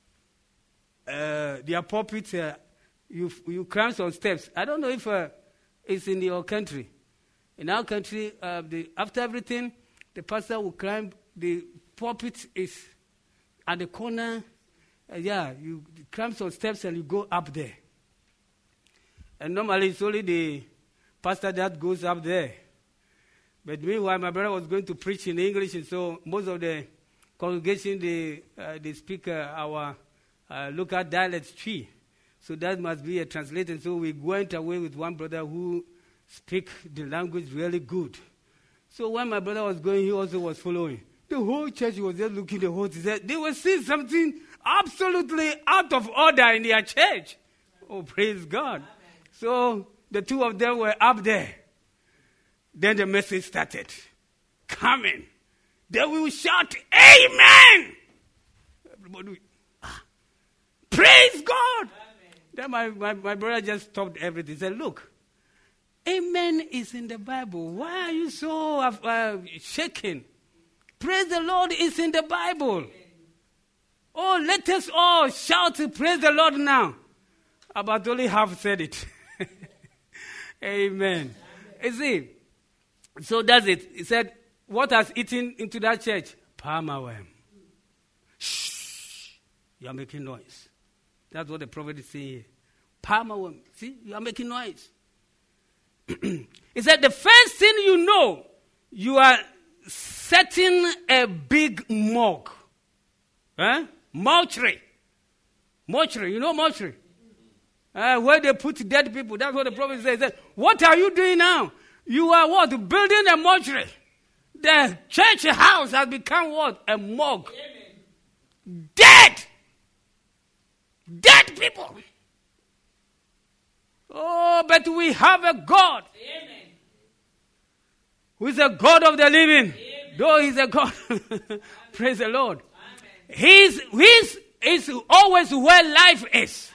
uh, their pulpit. Uh, you you climb some steps. I don't know if uh, it's in your country. In our country, uh, the, after everything, the pastor will climb. The pulpit is at the corner. Uh, yeah, you climb some steps and you go up there. And normally it's only the pastor that goes up there. But meanwhile, my brother was going to preach in English, and so most of the congregation, they, uh, they speak uh, our uh, local dialect tree. So that must be a translator. So we went away with one brother who speak the language really good. So when my brother was going, he also was following. The whole church was just looking the whole thing. They were seeing something absolutely out of order in their church. Oh, praise God. Amen. So the two of them were up there. Then the message started coming. Then we will shout, Amen! Everybody will, ah, praise God! Amen. Then my, my, my brother just stopped everything. He said, look, Amen is in the Bible. Why are you so uh, shaking? Praise the Lord is in the Bible. Amen. Oh, let us all shout to praise the Lord now. About only half said it. Amen. Amen. You see, so that's it. He said, what has eaten into that church? Palmer worm. Shh. You are making noise. That's what the prophet is saying here. Palmer worm. See, you are making noise. He said, the first thing you know, you are setting a big morgue. Huh? Mortuary. Mortuary. You know mortuary? Uh, where they put dead people. That's what the prophet says. He said, what are you doing now? You are what? Building a mortuary. The church house has become what? A morgue. Amen. Dead. Dead people. Oh, but we have a God. Amen. Who is a God of the living. Amen. Though he's a God. Praise the Lord. Amen. He's, he's, he's always where life is.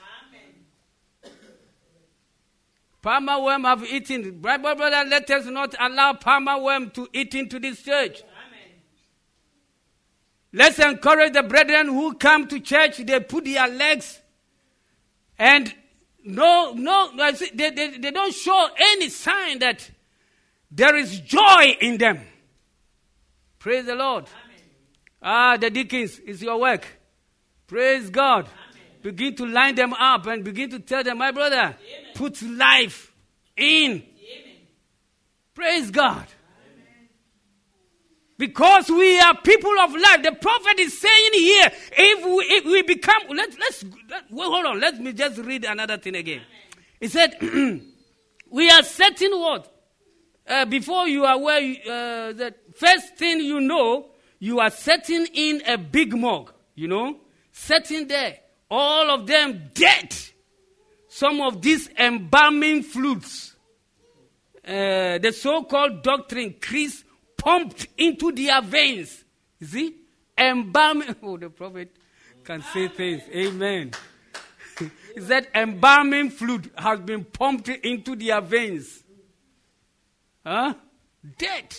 Palmer worm have eaten. Brother, brother, let us not allow palmer worm to eat into this church. Amen. Let's encourage the brethren who come to church. They put their legs and no, no, they, they, they don't show any sign that there is joy in them. Praise the Lord. Amen. Ah, the deacons, it's your work. Praise God. Amen. Begin to line them up and begin to tell them, my brother, Amen. Put life in. Amen. Praise God. Amen. Because we are people of life. The prophet is saying here, if we, if we become, let, let's, let, well, hold on, let me just read another thing again. Amen. He said, we are setting what? Uh, before you are where, you, uh, the first thing you know, you are setting in a big morgue, you know, setting there. All of them dead. Some of these embalming fluids, uh, the so-called doctrine, Christ pumped into their veins. You see? Embalming. Oh, the prophet can say things. Amen. He said embalming fluid has been pumped into their veins. Huh? Dead.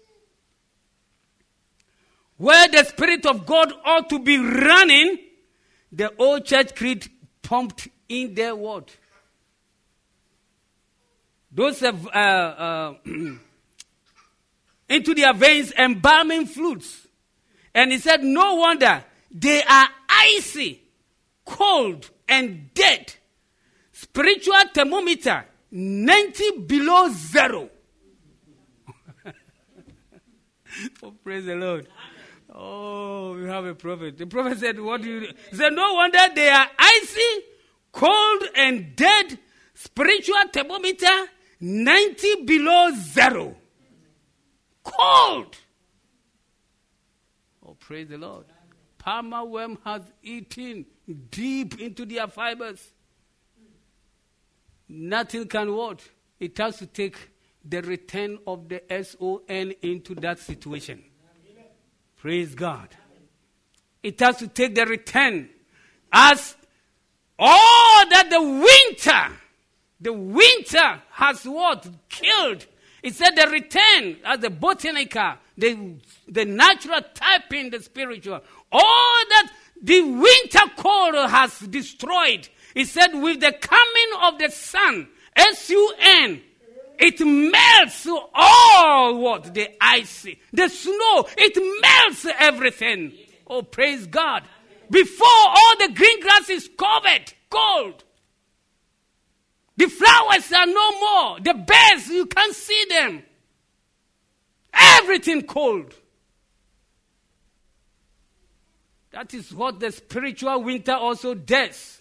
Where the Spirit of God ought to be running, the old church creed pumped in their word. Those have uh, uh, into their veins embalming fluids. And he said, no wonder they are icy, cold, and dead. Spiritual thermometer, ninety below zero. Oh, praise the Lord. Oh, we have a prophet. The prophet said, what do you do? He said, no wonder they are icy, cold, and dead. Spiritual thermometer, ninety below zero. Cold. Oh, praise the Lord. Palmer worm has eaten deep into their fibers. Nothing can what? It has to take the return of the S O N into that situation. Praise God. It has to take the return. As all that the winter, the winter has what? Killed. It said the return as the botanical, the, the natural typing, the spiritual. All that the winter cold has destroyed. It said with the coming of the sun, S U N, it melts all what? The icy. The snow, it melts everything. Oh, praise God. Before all the green grass is covered, cold. The flowers are no more. The birds, you can't see them. Everything cold. That is what the spiritual winter also does.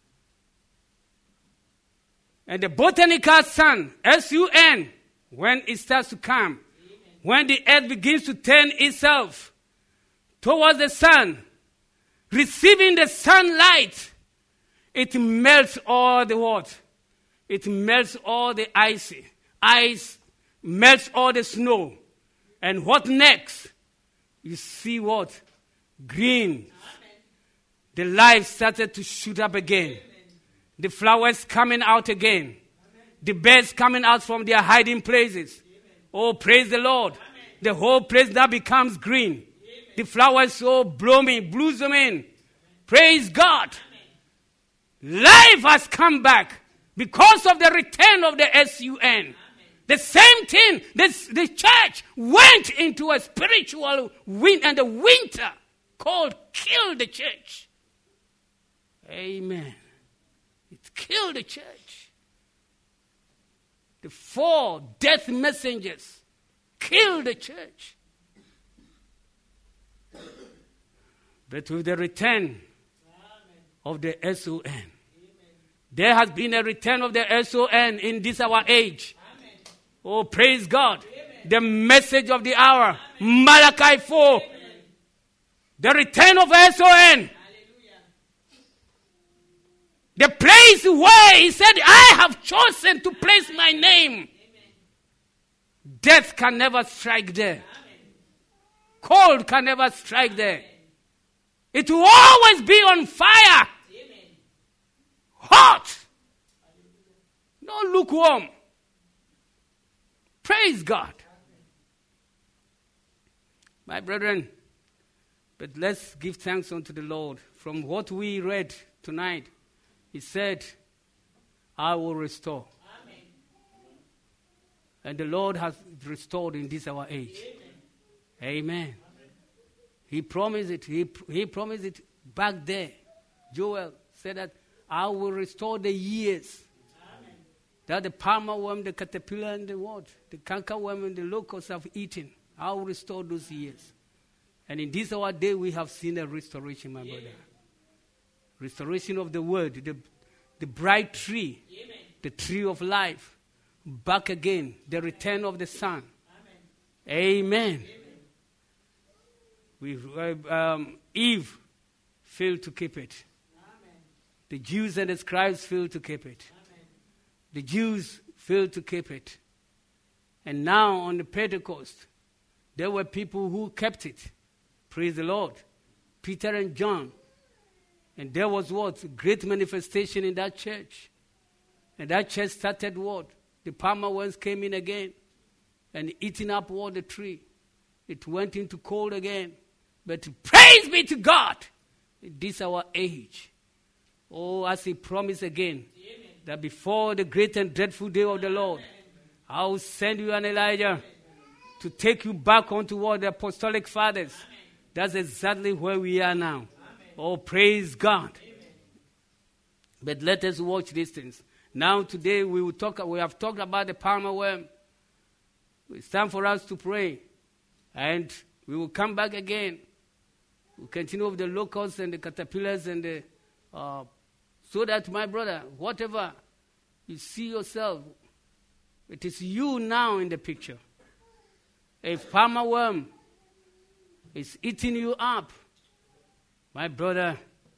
And the botanical sun, S U N, when it starts to come, Amen. When the earth begins to turn itself towards the sun, receiving the sunlight, it melts all the what? It melts all the icy, ice, melts all the snow. And what next? You see what? Green. Amen. The life started to shoot up again. Amen. The flowers coming out again. Amen. The birds coming out from their hiding places. Amen. Oh, praise the Lord. Amen. The whole place now becomes green. Amen. The flowers so blooming, blossoming. Amen. Praise God. Amen. Life has come back because of the return of the S U N. Amen. The same thing, this, the church went into a spiritual win and the winter called kill the church. Amen. It killed the church. The four death messengers killed the church. But with the return Amen. Of the S O N, Amen. There has been a return of the S O N in this our age. Amen. Oh, praise God. Amen. The message of the hour, Amen. Malachi four. Amen. The return of S O N. The place where he said, I have chosen to place my name. Amen. Death can never strike there. Amen. Cold can never strike there. Amen. It will always be on fire. Amen. Hot. No lukewarm. Praise God. Amen. My brethren, but let's give thanks unto the Lord. From what we read tonight, he said, I will restore. Amen. And the Lord has restored in this our age. Amen. Amen. Amen. He promised it. He, he promised it back there. Joel said that I will restore the years. Amen. That the palmer worm, the caterpillar, and the what? The cankerworm and the locusts have eaten. I will restore those years. And in this our day, we have seen a restoration, my Amen. Brother. Restoration of the word, the, the bright tree, Amen. The tree of life, back again, the return of the sun. Amen. Amen. We, uh, um, Eve failed to keep it. Amen. The Jews and the scribes failed to keep it. Amen. The Jews failed to keep it. And now on the Pentecost, there were people who kept it. Praise the Lord. Peter and John. And there was what? Great manifestation in that church. And that church started what? The palmer worms came in again and eating up all the tree. It went into cold again. But praise be to God in this our age. Oh, as he promised again, Amen. That before the great and dreadful day of the Lord, Amen. I will send you an Elijah Amen. To take you back onto what the apostolic fathers. Amen. That's exactly where we are now. Amen. Oh, praise God. Amen. But let us watch these things. Now today we will talk. We have talked about the palmer worm. It's time for us to pray. And we will come back again. We'll continue with the locusts and the caterpillars and the, uh, so that, my brother, whatever you see yourself, it is you now in the picture. If palmer worm is eating you up, my brother,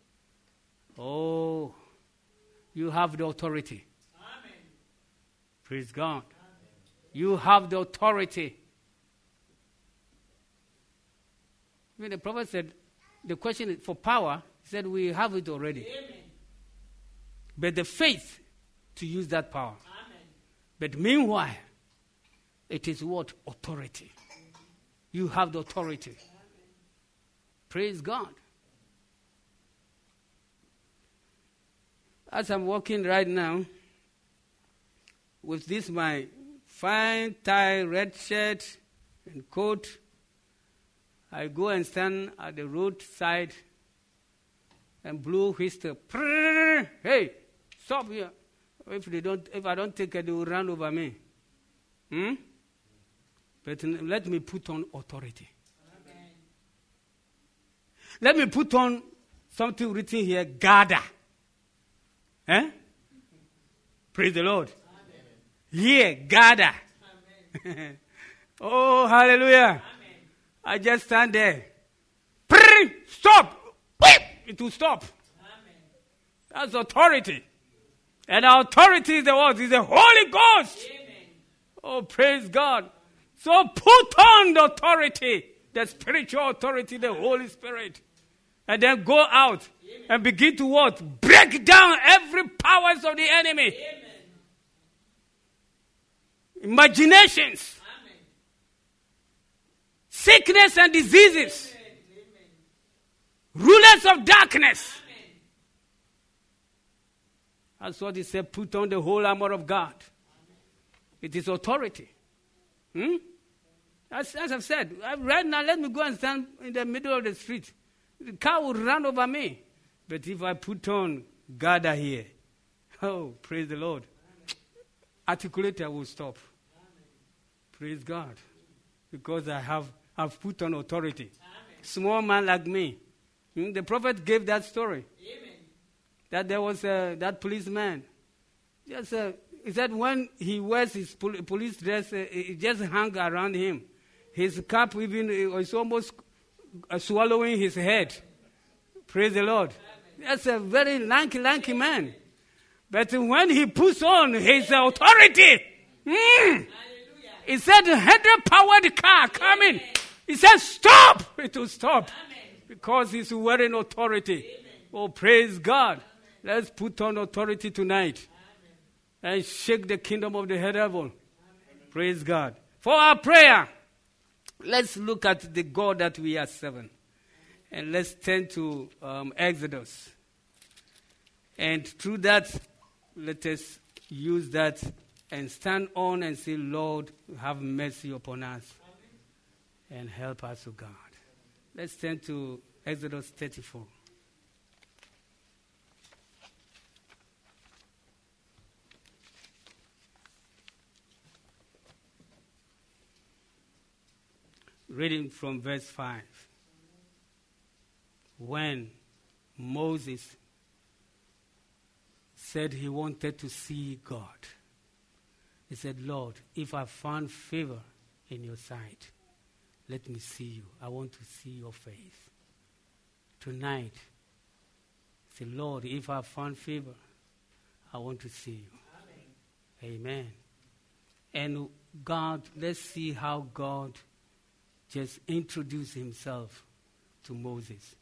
oh, you have the authority. Amen. Praise God. Amen. You have the authority. I mean, the prophet said, the question is for power, he said we have it already. Amen. But the faith to use that power. Amen. But meanwhile, it is what? Authority. You have the authority. Amen. Praise God. As I'm walking right now, with this my fine tie, red shirt and coat, I go and stand at the roadside and blow whistle. Hey, stop here. If they don't, if I don't take it, they will run over me. Hmm? But let me put on authority. Amen. Let me put on something written here, gather. Eh? Praise the Lord. Amen. Yeah, gather. Amen. Oh, hallelujah. Amen. I just stand there. Pray, stop. Whip, it will stop. Amen. That's authority. And our authority is the what? Is the Holy Ghost. Amen. Oh, praise God. So put on the authority, the spiritual authority, the Holy Spirit. And then go out Amen. And begin to what? Break down every powers of the enemy. Amen. Imaginations. Amen. Sickness and diseases. Amen. Rulers of darkness. Amen. That's what he said, put on the whole armor of God. Amen. It is authority. Hmm? As, as I've said, right now let me go and stand in the middle of the street. The car will run over me. But if I put on gather here, oh, praise the Lord. Articulator will stop. Amen. Praise God. Because I have I've put on authority. Amen. Small man like me. Hmm? The prophet gave that story. Amen. That there was uh, that policeman. Just, uh, he said when he wears his pol- police dress, uh, it just hung around him. His cap even uh, was almost uh, swallowing his head. Praise the Lord. Amen. That's a very lanky, lanky man. But when he puts on his authority, mm, he said, the hundred-powered car coming. He said, stop. It will stop. Amen. Because he's wearing authority. Amen. Oh, praise God. Amen. Let's put on authority tonight. Amen. And shake the kingdom of the devil. Amen. Praise God. For our prayer, let's look at the God that we are serving. And let's turn to um, Exodus. And through that, let us use that and stand on and say, Lord, have mercy upon us. Amen. And help us, O God. Let's turn to Exodus thirty-four. Reading from verse five. When Moses said he wanted to see God, he said, Lord, if I found favor in your sight, let me see you. I want to see your face. Tonight, say, Lord, if I found favor, I want to see you. Amen. Amen. And God, let's see how God just introduced himself to Moses.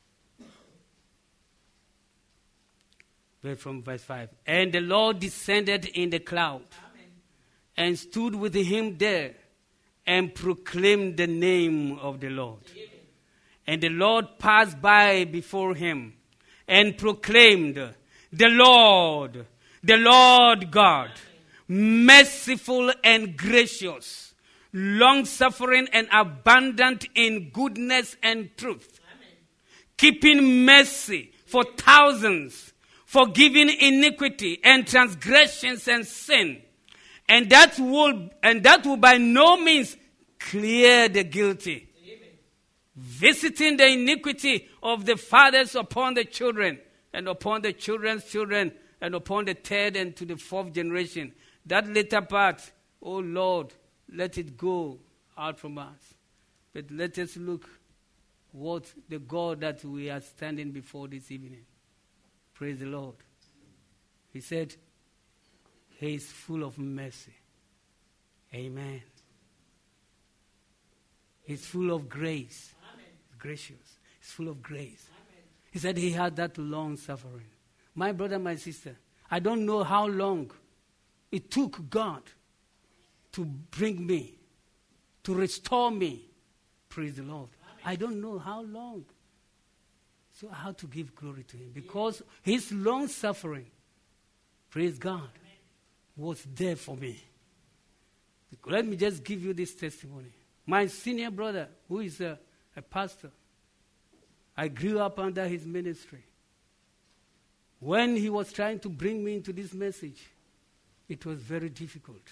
Read from verse five. And the Lord descended in the cloud. Amen. And stood with him there and proclaimed the name of the Lord. Amen. And the Lord passed by before him and proclaimed, the Lord, the Lord God, Amen. Merciful and gracious, long-suffering and abundant in goodness and truth, Amen. Keeping mercy for thousands, forgiving iniquity and transgressions and sin, and that will and that will by no means clear the guilty, Amen. Visiting the iniquity of the fathers upon the children, and upon the children's children, and upon the third and to the fourth generation. That later part, oh Lord, let it go out from us. But let us look what the God that we are standing before this evening. Praise the Lord. He said, he is full of mercy. Amen. He's full of grace. Amen. Gracious. He's full of grace. Amen. He said he had that long suffering. My brother, my sister, I don't know how long it took God to bring me, to restore me. Praise the Lord. Amen. I don't know how long. So I have to give glory to him because his long suffering, praise God, Amen. Was there for me. Let me just give you this testimony. My senior brother, who is a, a pastor, I grew up under his ministry. When he was trying to bring me into this message, it was very difficult.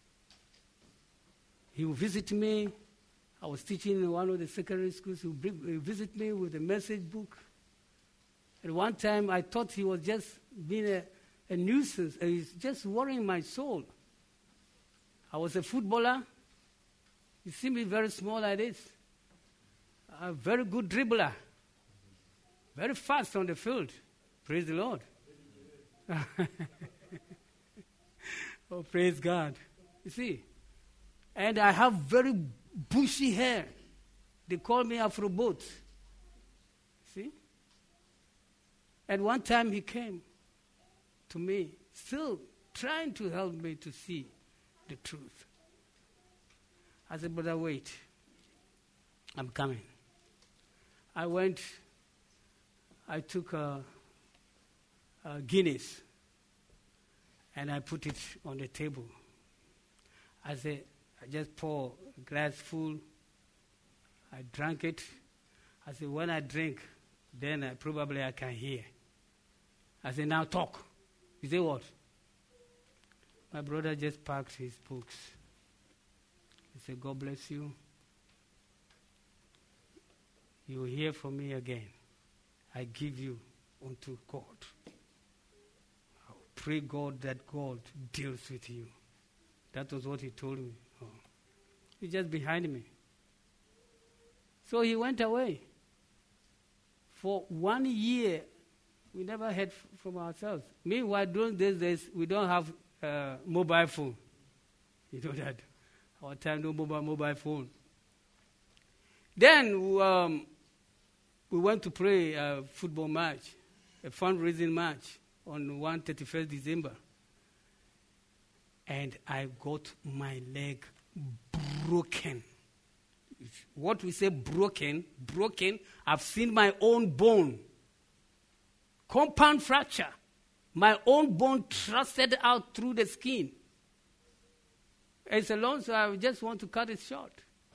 He would visit me. I was teaching in one of the secondary schools. He would, bring, he would visit me with a message book. At one time, I thought he was just being a, a nuisance. Uh, he's just worrying my soul. I was a footballer. You see me very small like this. A very good dribbler. Very fast on the field. Praise the Lord. Oh, praise God. You see, And I have very bushy hair. They call me Afro-Boat. See? And one time he came to me, still trying to help me to see the truth. I said, brother, wait. I'm coming. I went, I took a, a Guinness, and I put it on the table. I said, I just pour a glass full. I drank it. I said, when I drink, then I, probably I can hear. I said, now talk. He said, what? My brother just packed his books. He said, God bless you. You will hear from me again. I give you unto God. I pray God that God deals with you. That was what he told me. Oh. He's just behind me. So he went away. For one year, we never heard f- from ourselves. Meanwhile, during these days, we don't have uh, mobile phone. You know that. Our time, no mobile, mobile phone. Then um, we went to play a football match, a fundraising match on one thirty-first December. And I got my leg broken. What we say broken, broken, I've seen my own bone. Compound fracture. My own bone thrusted out through the skin. It's a long, so I just want to cut it short.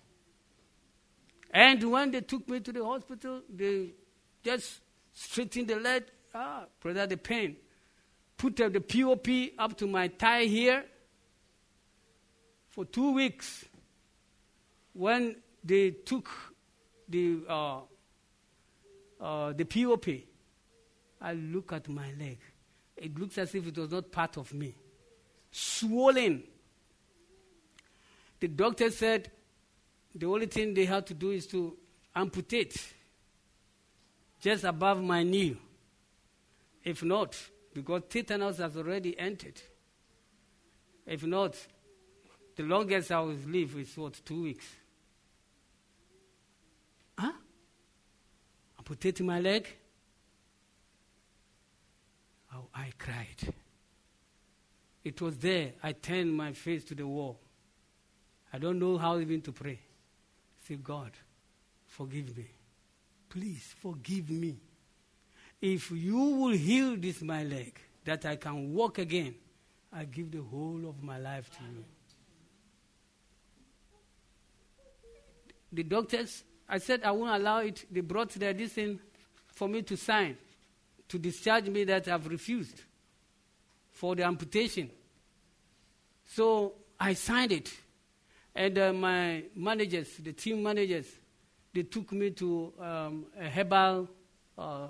And when they took me to the hospital, they just straightened the leg. Ah, brother, the pain. Put uh, the P O P up to my thigh here for two weeks. When they took the uh, uh, the P O P, I look at my leg. It looks as if it was not part of me. Swollen. The doctor said the only thing they had to do is to amputate just above my knee. If not, because tetanus has already entered. If not, the longest I will live is what, two weeks. Huh? Amputating my leg? Oh, I cried. It was there. I turned my face to the wall. I don't know how even to pray. Say, God, forgive me. Please forgive me. If you will heal this my leg, that I can walk again, I give the whole of my life to you. The doctors, I said I won't allow it. They brought their this thing for me to sign, to discharge me that I've refused for the amputation. So I signed it. And uh, my managers, the team managers, they took me to um, a herbal uh, uh,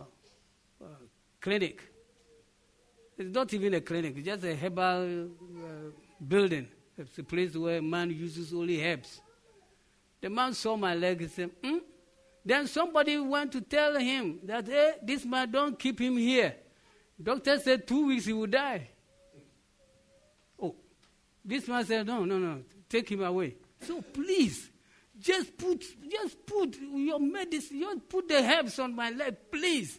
clinic. It's not even a clinic, it's just a herbal uh, building. It's a place where man uses only herbs. The man saw my leg and said, hmm? Then somebody went to tell him that, hey, this man, don't keep him here. Doctor said two weeks he will die. Oh, this man said, no, no, no, take him away. So please, just put, just put your medicine, just put the herbs on my leg, please.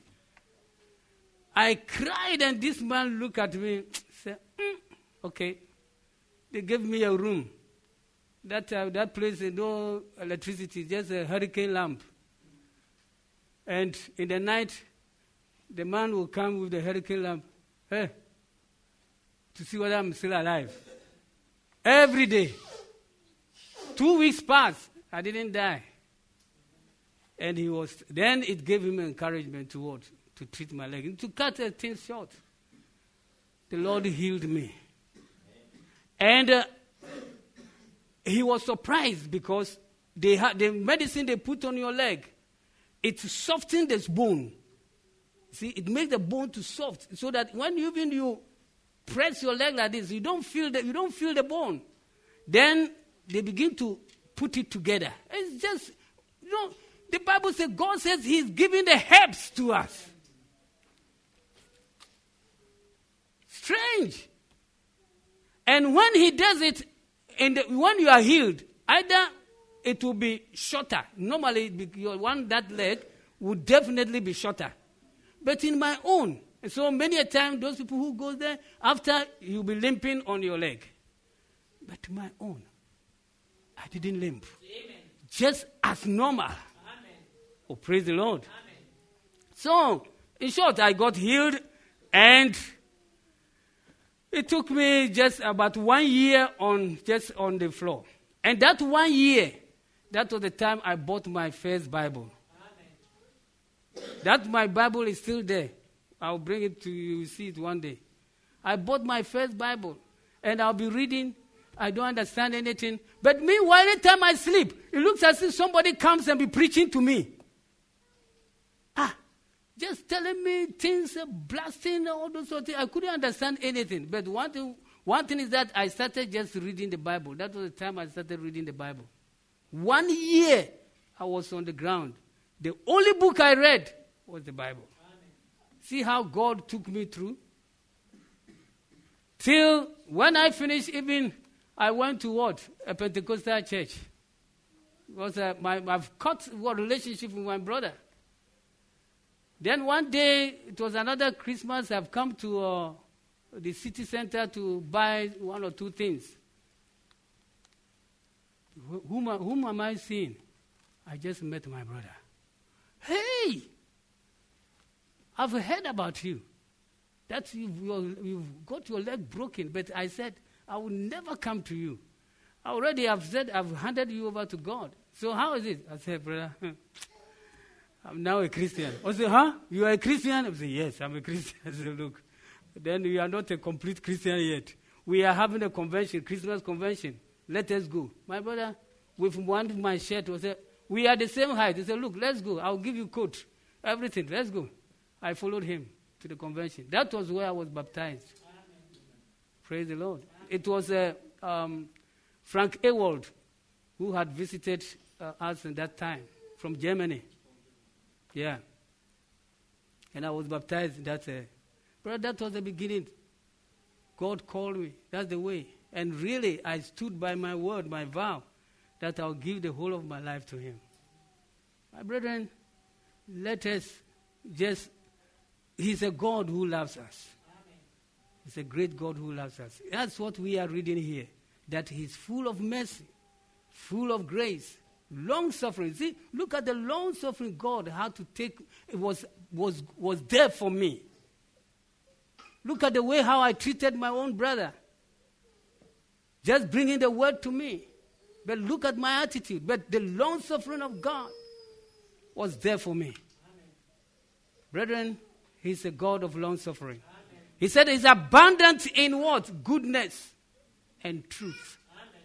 I cried, and this man looked at me, said, mm, okay. They gave me a room. That uh, that place, no electricity, just a hurricane lamp. And in the night, the man will come with the hurricane lamp, hey, to see whether I'm still alive. Every day. Two weeks passed. I didn't die. And he was, then it gave him encouragement to what? To treat my leg. And to cut a thing short. The Lord healed me. And uh, he was surprised because they had the medicine they put on your leg, it softened this bone. See, it makes the bone to soft so that when you, even you press your leg like this, you don't feel the, you don't feel the bone. Then they begin to put it together. It's just, you know, the Bible says, God says he's giving the herbs to us. Strange. And when he does it, in the, when you are healed, either it will be shorter. Normally, your one that leg would definitely be shorter. But in my own, so many a time, those people who go there, after you'll be limping on your leg. But my own, I didn't limp. Amen. Just as normal. Amen. Oh, praise the Lord. Amen. So, in short, I got healed, and it took me just about one year on just on the floor. And that one year, that was the time I bought my first Bible. Amen. That my Bible is still there. I'll bring it to you, you'll see it one day. I bought my first Bible, and I'll be reading. I don't understand anything. But meanwhile, every time I sleep, it looks as if somebody comes and be preaching to me. Ah, just telling me things, uh, blasting, all those sort of things. I couldn't understand anything. But one thing, one thing is that I started just reading the Bible. That was the time I started reading the Bible. One year, I was on the ground. The only book I read was the Bible. See how God took me through? Till when I finished, even I went to what? A Pentecostal church. Because uh, my, I've cut a relationship with my brother. Then one day, it was another Christmas, I've come to uh, the city center to buy one or two things. Wh- whom, whom am I seeing? I just met my brother. Hey! I've heard about you. That you've, you've got your leg broken. But I said, I will never come to you. I already have said, I've handed you over to God. So how is it? I said, brother, I'm now a Christian. I said, huh? You are a Christian? I said, yes, I'm a Christian. I said, look, then you are not a complete Christian yet. We are having a convention, Christmas convention. Let us go. My brother, with one of my shirt, was said, we are the same height. He said, look, let's go. I'll give you coat, everything. Let's go. I followed him to the convention. That was where I was baptized. Amen. Praise the Lord. Amen. It was uh, um, Frank Ewald who had visited uh, us in that time from Germany. Yeah. And I was baptized in that. Uh, but that was the beginning. God called me. That's the way. And really, I stood by my word, my vow, that I'll give the whole of my life to him. My brethren, let us just... He's a God who loves us. Amen. He's a great God who loves us. That's what we are reading here. That he's full of mercy, full of grace, long-suffering. See, look at the long-suffering God, how to take, it was, was, was there for me. Look at the way how I treated my own brother. Just bringing the word to me. But look at my attitude. But the long-suffering of God was there for me. Amen. Brethren, he's a God of long-suffering. Amen. He said he's abundant in what? Goodness and truth. Amen.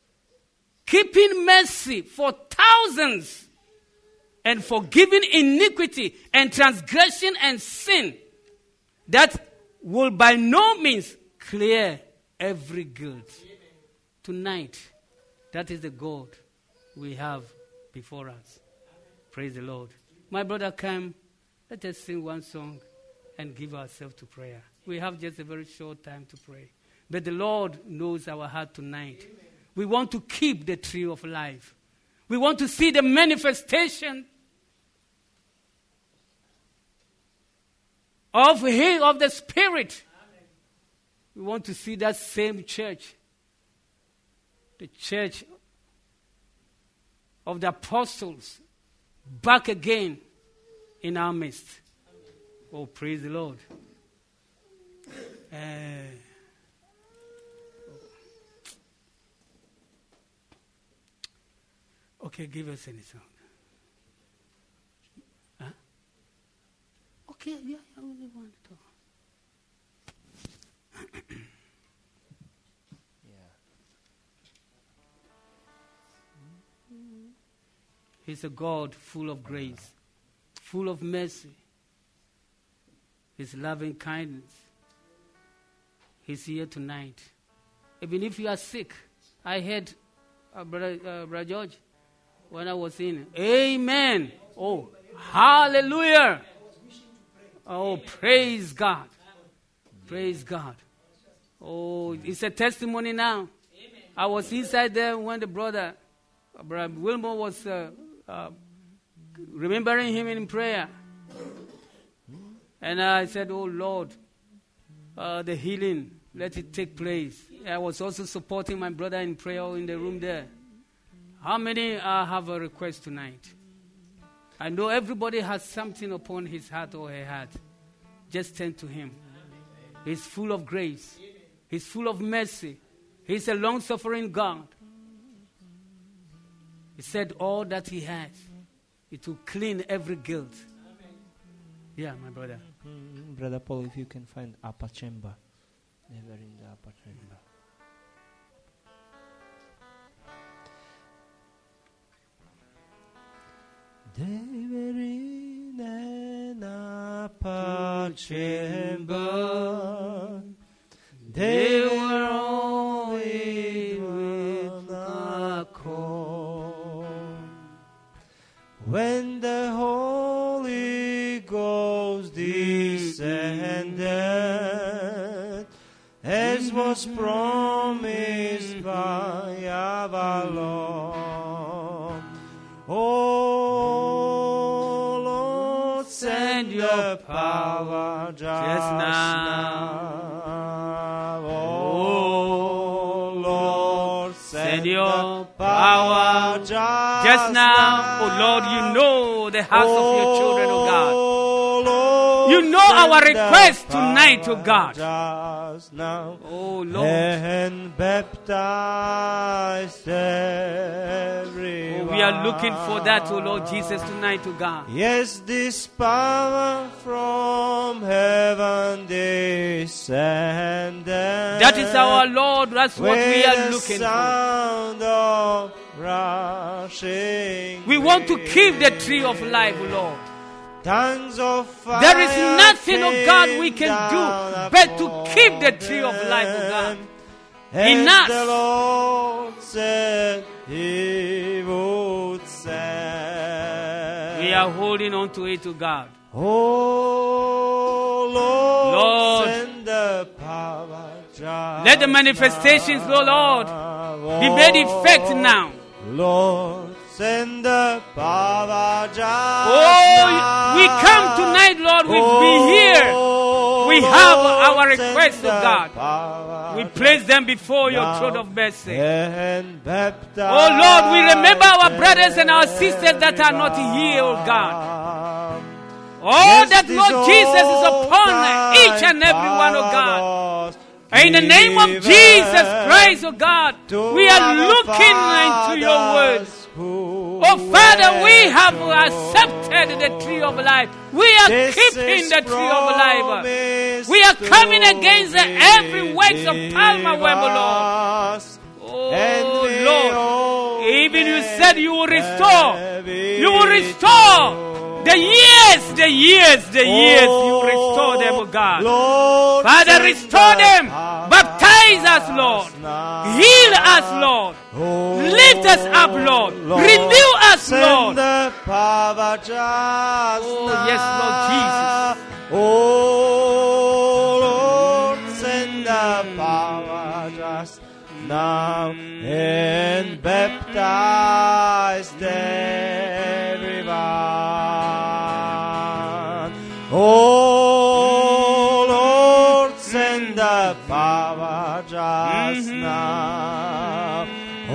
Keeping mercy for thousands and forgiving iniquity and transgression and sin that will by no means clear every guilt. Amen. Tonight, that is the God we have before us. Amen. Praise the Lord. My brother came. Let us sing one song and give ourselves to prayer. We have just a very short time to pray. But the Lord knows our heart tonight. Amen. We want to keep the tree of life. We want to see the manifestation of His, of the Spirit. Amen. We want to see that same church, the church of the apostles, back again in our midst. Oh, praise the Lord. Uh, okay, give us any song. Huh? Okay, yeah, I only want to. Yeah. He's a God full of grace, full of mercy, His loving kindness. He's here tonight. Even if you are sick, I heard uh, Brother, uh, Brother George when I was in. Amen. Oh, hallelujah. Oh, praise God. Praise God. Oh, it's a testimony now. I was inside there when the brother, Brother Wilmore, was uh, uh, remembering him in prayer. And I said, oh Lord, uh, the healing, let it take place. I was also supporting my brother in prayer in the room there. How many uh, have a request tonight? I know everybody has something upon his heart or her heart. Just turn to him. He's full of grace. He's full of mercy. He's a long-suffering God. He said all that he has, it will clean every guilt. Yeah, my brother. Mm-hmm. Brother Paul, if you can find upper chamber. Never in the upper chamber. They were in an upper chamber. They were all in one accord. When the Holy Ghost descended, as was promised by our Lord. Oh Lord, send your power just, just now. Oh Lord, send your power just, just now. Oh Lord, you know the hearts oh, of your children, oh God. You know our request tonight, oh God. Now, oh Lord, and baptized everyone. Oh, we are looking for that, oh Lord Jesus, tonight, oh God. Yes, this power from heaven descended. That is our Lord. That's what we are looking sound for. Of rushing we want to keep the tree of life, oh Lord. Tongues of fire. There is nothing, oh God, we can do but to keep the tree of life, oh God, in us. The Lord said He would send. We are holding on to it, oh God. Oh Lord, Lord, send the power. Let the manifestations, oh Lord, be made effect now. Lord, send the power just Oh, now. we come tonight, Lord, we oh, be here. We have our requests, oh God. We place them before your throne of mercy. Oh Lord, we remember our brothers and our sisters that are not here, oh God. Oh, that Lord Jesus is upon each and every one, oh God. In the name of Jesus Christ, oh God, we are looking into your words. Oh Father, we have accepted the tree of life. We are keeping the tree of life. We are coming against every works of Palmer Web, Lord. Oh Lord, even you said you will restore. You will restore. The years, the years, the years, you restore them, oh God. Father, restore them. Baptize us, Lord. Heal us, Lord. Lift us up, Lord. Renew us, Lord. Oh, yes, Lord Jesus. Oh, Lord, send the power just now and baptize everyone. Oh Lord, send the power just mm-hmm. now.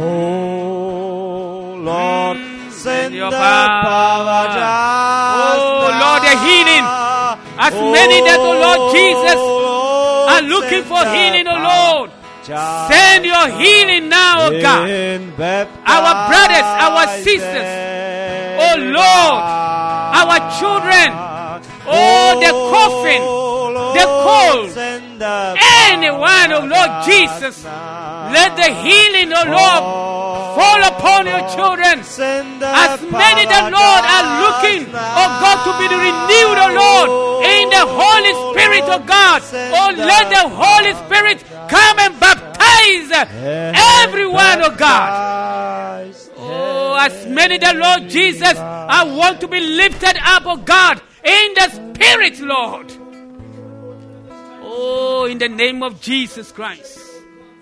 Oh Lord, send the power, power just oh, now. Lord, the healing. As oh, many that, oh Lord Jesus, Lord, are looking for healing, oh Lord. Send your healing now, oh God. Our brothers, our sisters, oh Lord, our children, oh the coffin, the cold, anyone, oh Lord Jesus, let the healing, oh Lord, fall upon your children. As many that, Lord, are looking, oh God, to be renewed, oh Lord, in the Holy Spirit, oh God. Oh, let the Holy Spirit come and baptize everyone, oh God. Oh, as many that, Lord Jesus, I want to be lifted up, oh God, in the Spirit, Lord. Oh, in the name of Jesus Christ.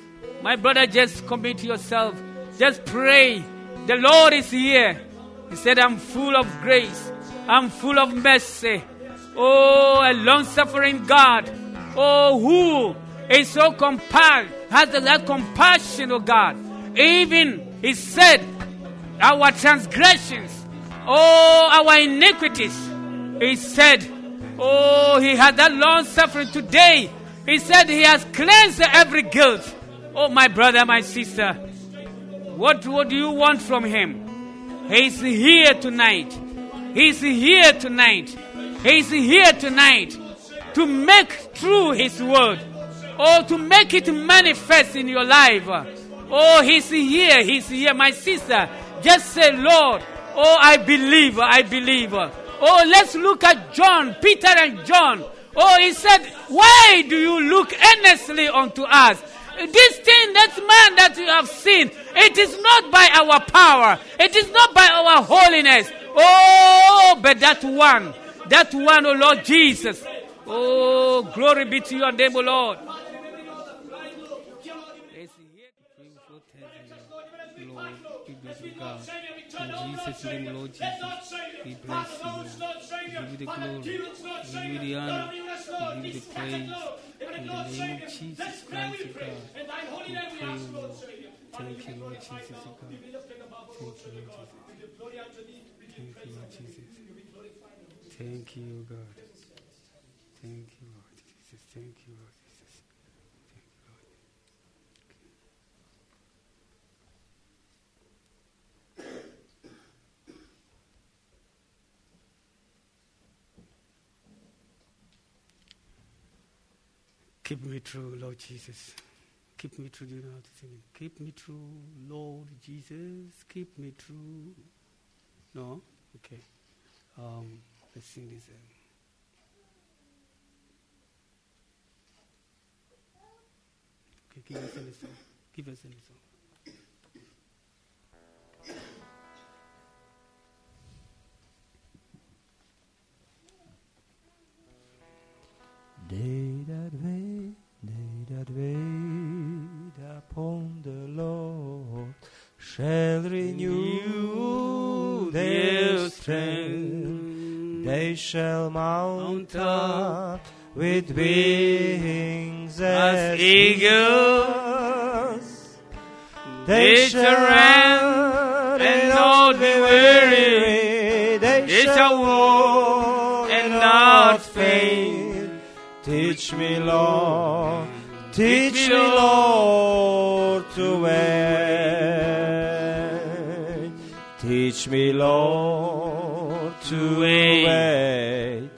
My brother, just commit yourself. Just pray. The Lord is here. He said, I'm full of grace. I'm full of mercy. Oh, a long-suffering God. Oh, who is so compelled, has that compassion, oh God. Even, he said, our transgressions, oh, our iniquities. He said, oh, he had that long-suffering today. He said he has cleansed every guilt. Oh, my brother, my sister, what, what do you want from him? He's here tonight. He's here tonight. He's here tonight to make true his word. Oh, to make it manifest in your life. Oh, he's here. He's here. My sister, just say, Lord, oh, I believe. I believe. Oh, let's look at John, Peter and John. Oh, he said, why do you look earnestly unto us? This thing, that man that you have seen, it is not by our power. It is not by our holiness. Oh, but that one, that one, oh Lord Jesus. Oh, glory be to your name, oh Lord. Lord, we bless you, God. In Jesus' name, Lord Jesus, we bless you. We give you the glory. We give you the honor. We give you the praise. In the name of Jesus Christ, O God, we pray, O Lord. Thank you, Lord Jesus, O God. Thank you, Lord Jesus. Thank you, Lord Jesus. Thank you, O God. Thank you, Lord Jesus. Thank you, Lord Jesus. Thank you, Lord. Keep me true, Lord Jesus. Keep me true. Do you know how to sing it? Keep me true, Lord Jesus. Keep me true. No? Okay. Um, let's sing this. Uh, okay, give us any song. Give us any song. They that wait, they that wait upon the Lord shall renew their strength. They shall mount up with wings as eagles. They shall run and not be weary. They shall walk and not faint. Teach me, Lord, teach me, Lord, to wait. Teach me, Lord, to wait.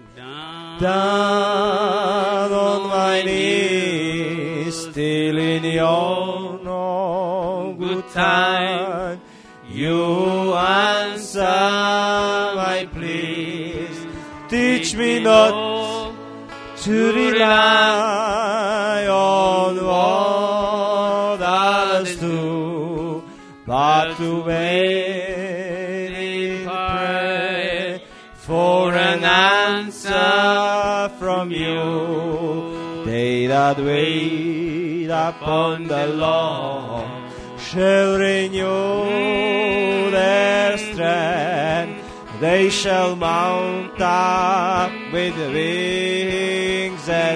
Down on my knees, still in your no good time, you answer my pleas. Teach me not to rely on what others do, but to wait in prayer for an answer from you. They that wait upon the Lord shall renew their strength. They shall mount up with wings as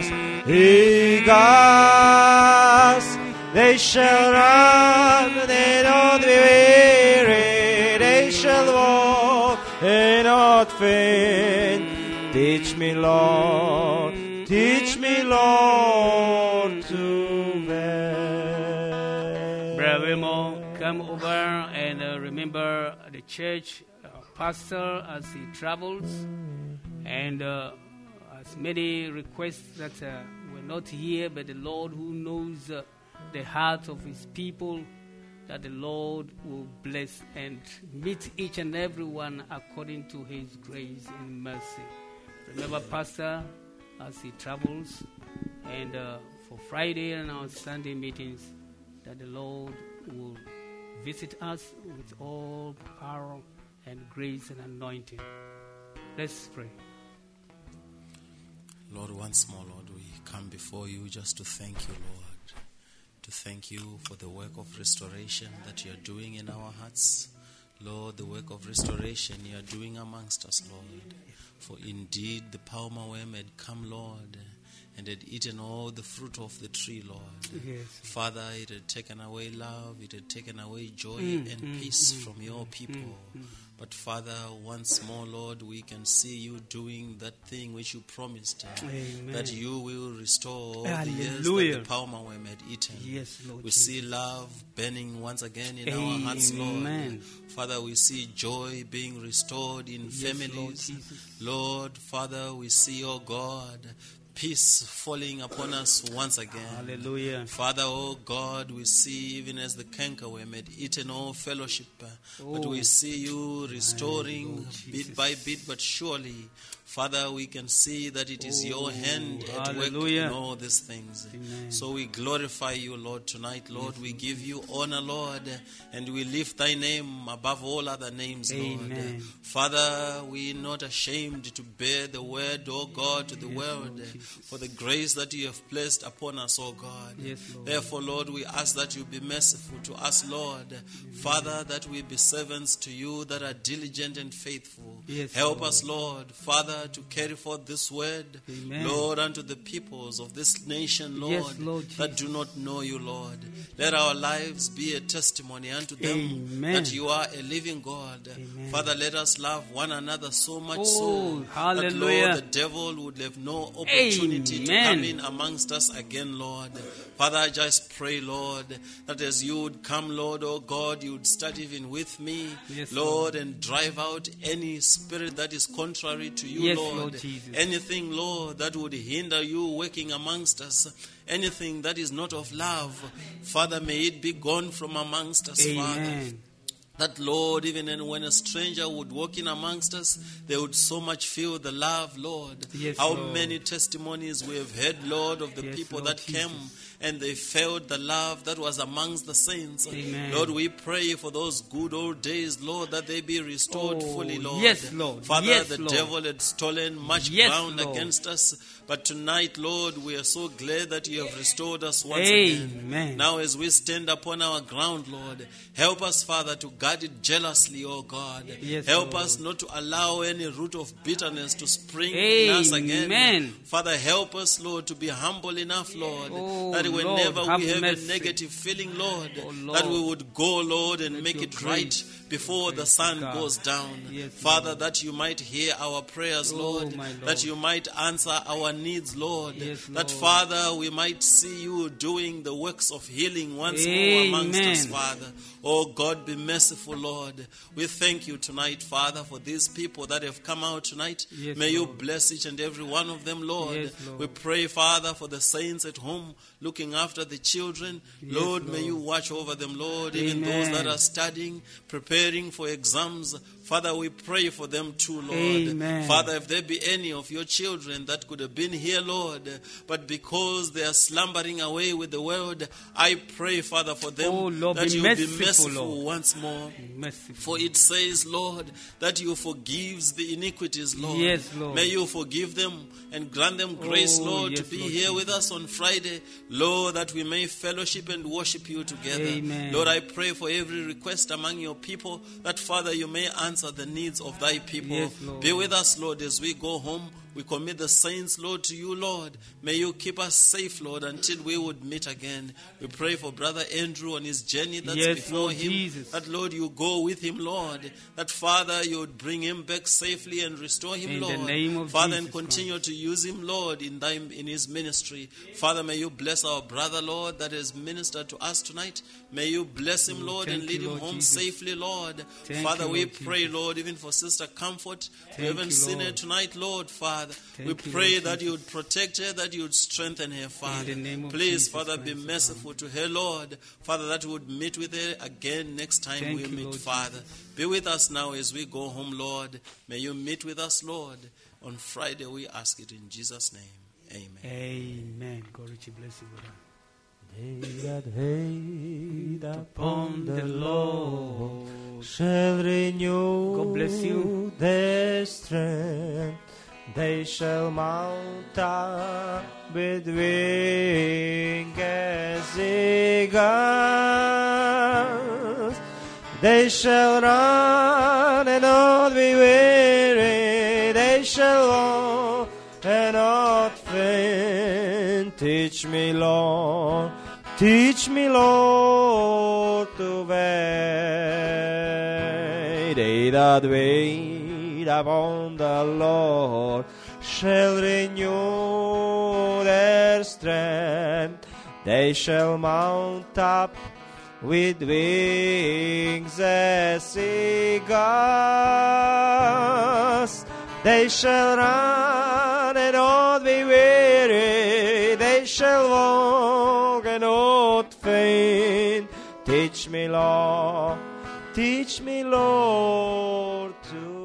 eagles. They shall run, they not be weary. They shall walk, they not faint. Teach me, Lord, teach me, Lord, to wait. Brother Remo, come over and uh, remember the church pastor as he travels, and uh, as many requests that uh, were not here, but the Lord who knows uh, the heart of his people, that the Lord will bless and meet each and every one according to his grace and mercy. Remember pastor as he travels, and uh, for Friday and our Sunday meetings, that the Lord will visit us with all power and grace and anointing. Let's pray. Lord, once more, Lord, we come before you just to thank you, Lord. to thank you for the work of restoration that you are doing in our hearts. Lord, the work of restoration you are doing amongst us, Lord. For indeed the palmer worm had come, Lord, and had eaten all the fruit of the tree, Lord. Yes. Father, it had taken away love, it had taken away joy Mm, and mm, peace mm, from your people. mm, mm. But Father, once more, Lord, we can see you doing that thing which you promised, uh, Amen. that you will restore all the years that Hallelujah. the palmer worm had eaten. Yes, Lord We Jesus. see love burning once again in our hearts, Lord. Amen. Father, we see joy being restored in Yes, Lord families. Jesus. Lord, Father, we see, oh God, peace falling upon us once again. Hallelujah. Father, oh God, we see even as the cankerworm had eaten all fellowship, uh, but Oh. we see you restoring Lord bit Jesus. by bit, but surely, Father, we can see that it is your Oh, hand at work hallelujah. in all these things. Amen. So we glorify you, Lord, tonight, Lord. We give you honor, Lord, and we lift thy name above all other names, Lord. Amen. Father, we are not ashamed to bear the word, O God, to the Yes, world, Lord Jesus. for the grace that you have placed upon us, O God. Yes, Lord. Therefore, Lord, we ask that you be merciful to us, Lord. Father, that we be servants to you that are diligent and faithful. Yes, Help Lord. us, Lord, Father, to carry forth this word, Amen. Lord, unto the peoples of this nation, Lord, Yes, Lord that Jesus. do not know you, Lord. Let our lives be a testimony unto them Amen. that you are a living God. Amen. Father, let us love one another so much Oh, so that, hallelujah. Lord, the devil would have no opportunity to Amen. come in amongst us again, Lord. Father, I just pray, Lord, that as you would come, Lord, oh God, you would start even with me, Yes, Lord, and drive out any spirit that is contrary to you, Yes, Lord. Lord Jesus. Anything, Lord, that would hinder you working amongst us. Anything that is not of love, Father, may it be gone from amongst us, Father. Amen. That, Lord, even when a stranger would walk in amongst us, they would so much feel the love, Lord. Yes, How Lord. many testimonies we have heard, Lord, of the Yes, people Lord that came Jesus. and they felt the love that was amongst the saints. Amen. Lord, we pray for those good old days, Lord, that they be restored Oh, fully, Lord. yes, Lord. Father, Yes, the Lord. devil had stolen much Yes, ground Lord. against us, but tonight, Lord, we are so glad that you have restored us once Amen. again. Now, as we stand upon our ground, Lord, help us, Father, to guard it jealously, oh God. Yes, help Lord. us not to allow any root of bitterness to spring in us again. Amen. Father, help us, Lord, to be humble enough, Lord, Oh, that whenever Lord, have we have mercy. a negative feeling, Lord, Oh, Lord. that we would go, Lord, and Let make your it grace, right before the grace, sun God. goes down. Yes, Father, Lord. that you might hear our prayers, Oh, Lord, my Lord. that you might answer our needs, Lord, Yes, that, Lord. Father, we might see you doing the works of healing once more amongst us, Amen. Father. Oh, God, be merciful, Lord. We thank you tonight, Father, for these people that have come out tonight. Yes, May you Lord. bless each and every one of them, Lord. Yes, Lord. We pray, Father, for the saints at home looking after the children. Yes, Lord, may Lord. you watch over them, Lord, even those that Amen. are studying, preparing for exams. Father, we pray for them too, Lord. Amen. Father, if there be any of your children that could have been here, Lord, but because they are slumbering away with the world, I pray, Father, for them Oh, Lord, that be you merciful, be merciful Lord. once more. Merciful. For it says, Lord, that you forgives the iniquities, Lord. Yes, Lord. May you forgive them and grant them grace, Oh, Lord, yes, to be Lord here Jesus. with us on Friday, Lord, that we may fellowship and worship you together. Amen. Lord, I pray for every request among your people, that, Father, you may answer the needs of thy people. Yes, Lord. Be with us, Lord, as we go home. We commit the saints, Lord, to you, Lord. May you keep us safe, Lord, until we would meet again. We pray for Brother Andrew on his journey that's Yes, before Lord him. Jesus. That, Lord, you go with him, Lord. That, Father, you would bring him back safely and restore him, In the Lord. name of Father, Jesus and continue to use him, Lord, in, thy, in his ministry. Father, may you bless our brother, Lord, that has ministered to us tonight. May you bless him, Lord, Thank and lead you, him Lord home Jesus. safely, Lord. Thank Father, you, we Lord pray, Jesus. Lord, even for Sister Comfort. we Thank haven't you, seen her Lord. tonight, Lord, Father. Thank we you, pray Lord that you Jesus. would protect her, that you would strengthen her, Father. the name of Please, Jesus Father, be Christ of merciful to her, Lord. Father, that we would meet with her again next time Thank we you, meet, Lord Father. Be with us now as we go home, Lord. May you meet with us, Lord. On Friday, we ask it in Jesus' name. Amen. Amen. God richly bless you, brother. They that wait Upon the Lord. shall renew God bless you. their strength. They shall mount up with wings as eagles. They shall run and not be weary. They shall walk and not faint. Teach me, Lord, teach me, Lord, to wait. They that wait upon the Lord shall renew their strength. They shall mount up with wings as eagles. They shall run and not be weary. They shall walk and not faint. Teach me, Lord, teach me, Lord, to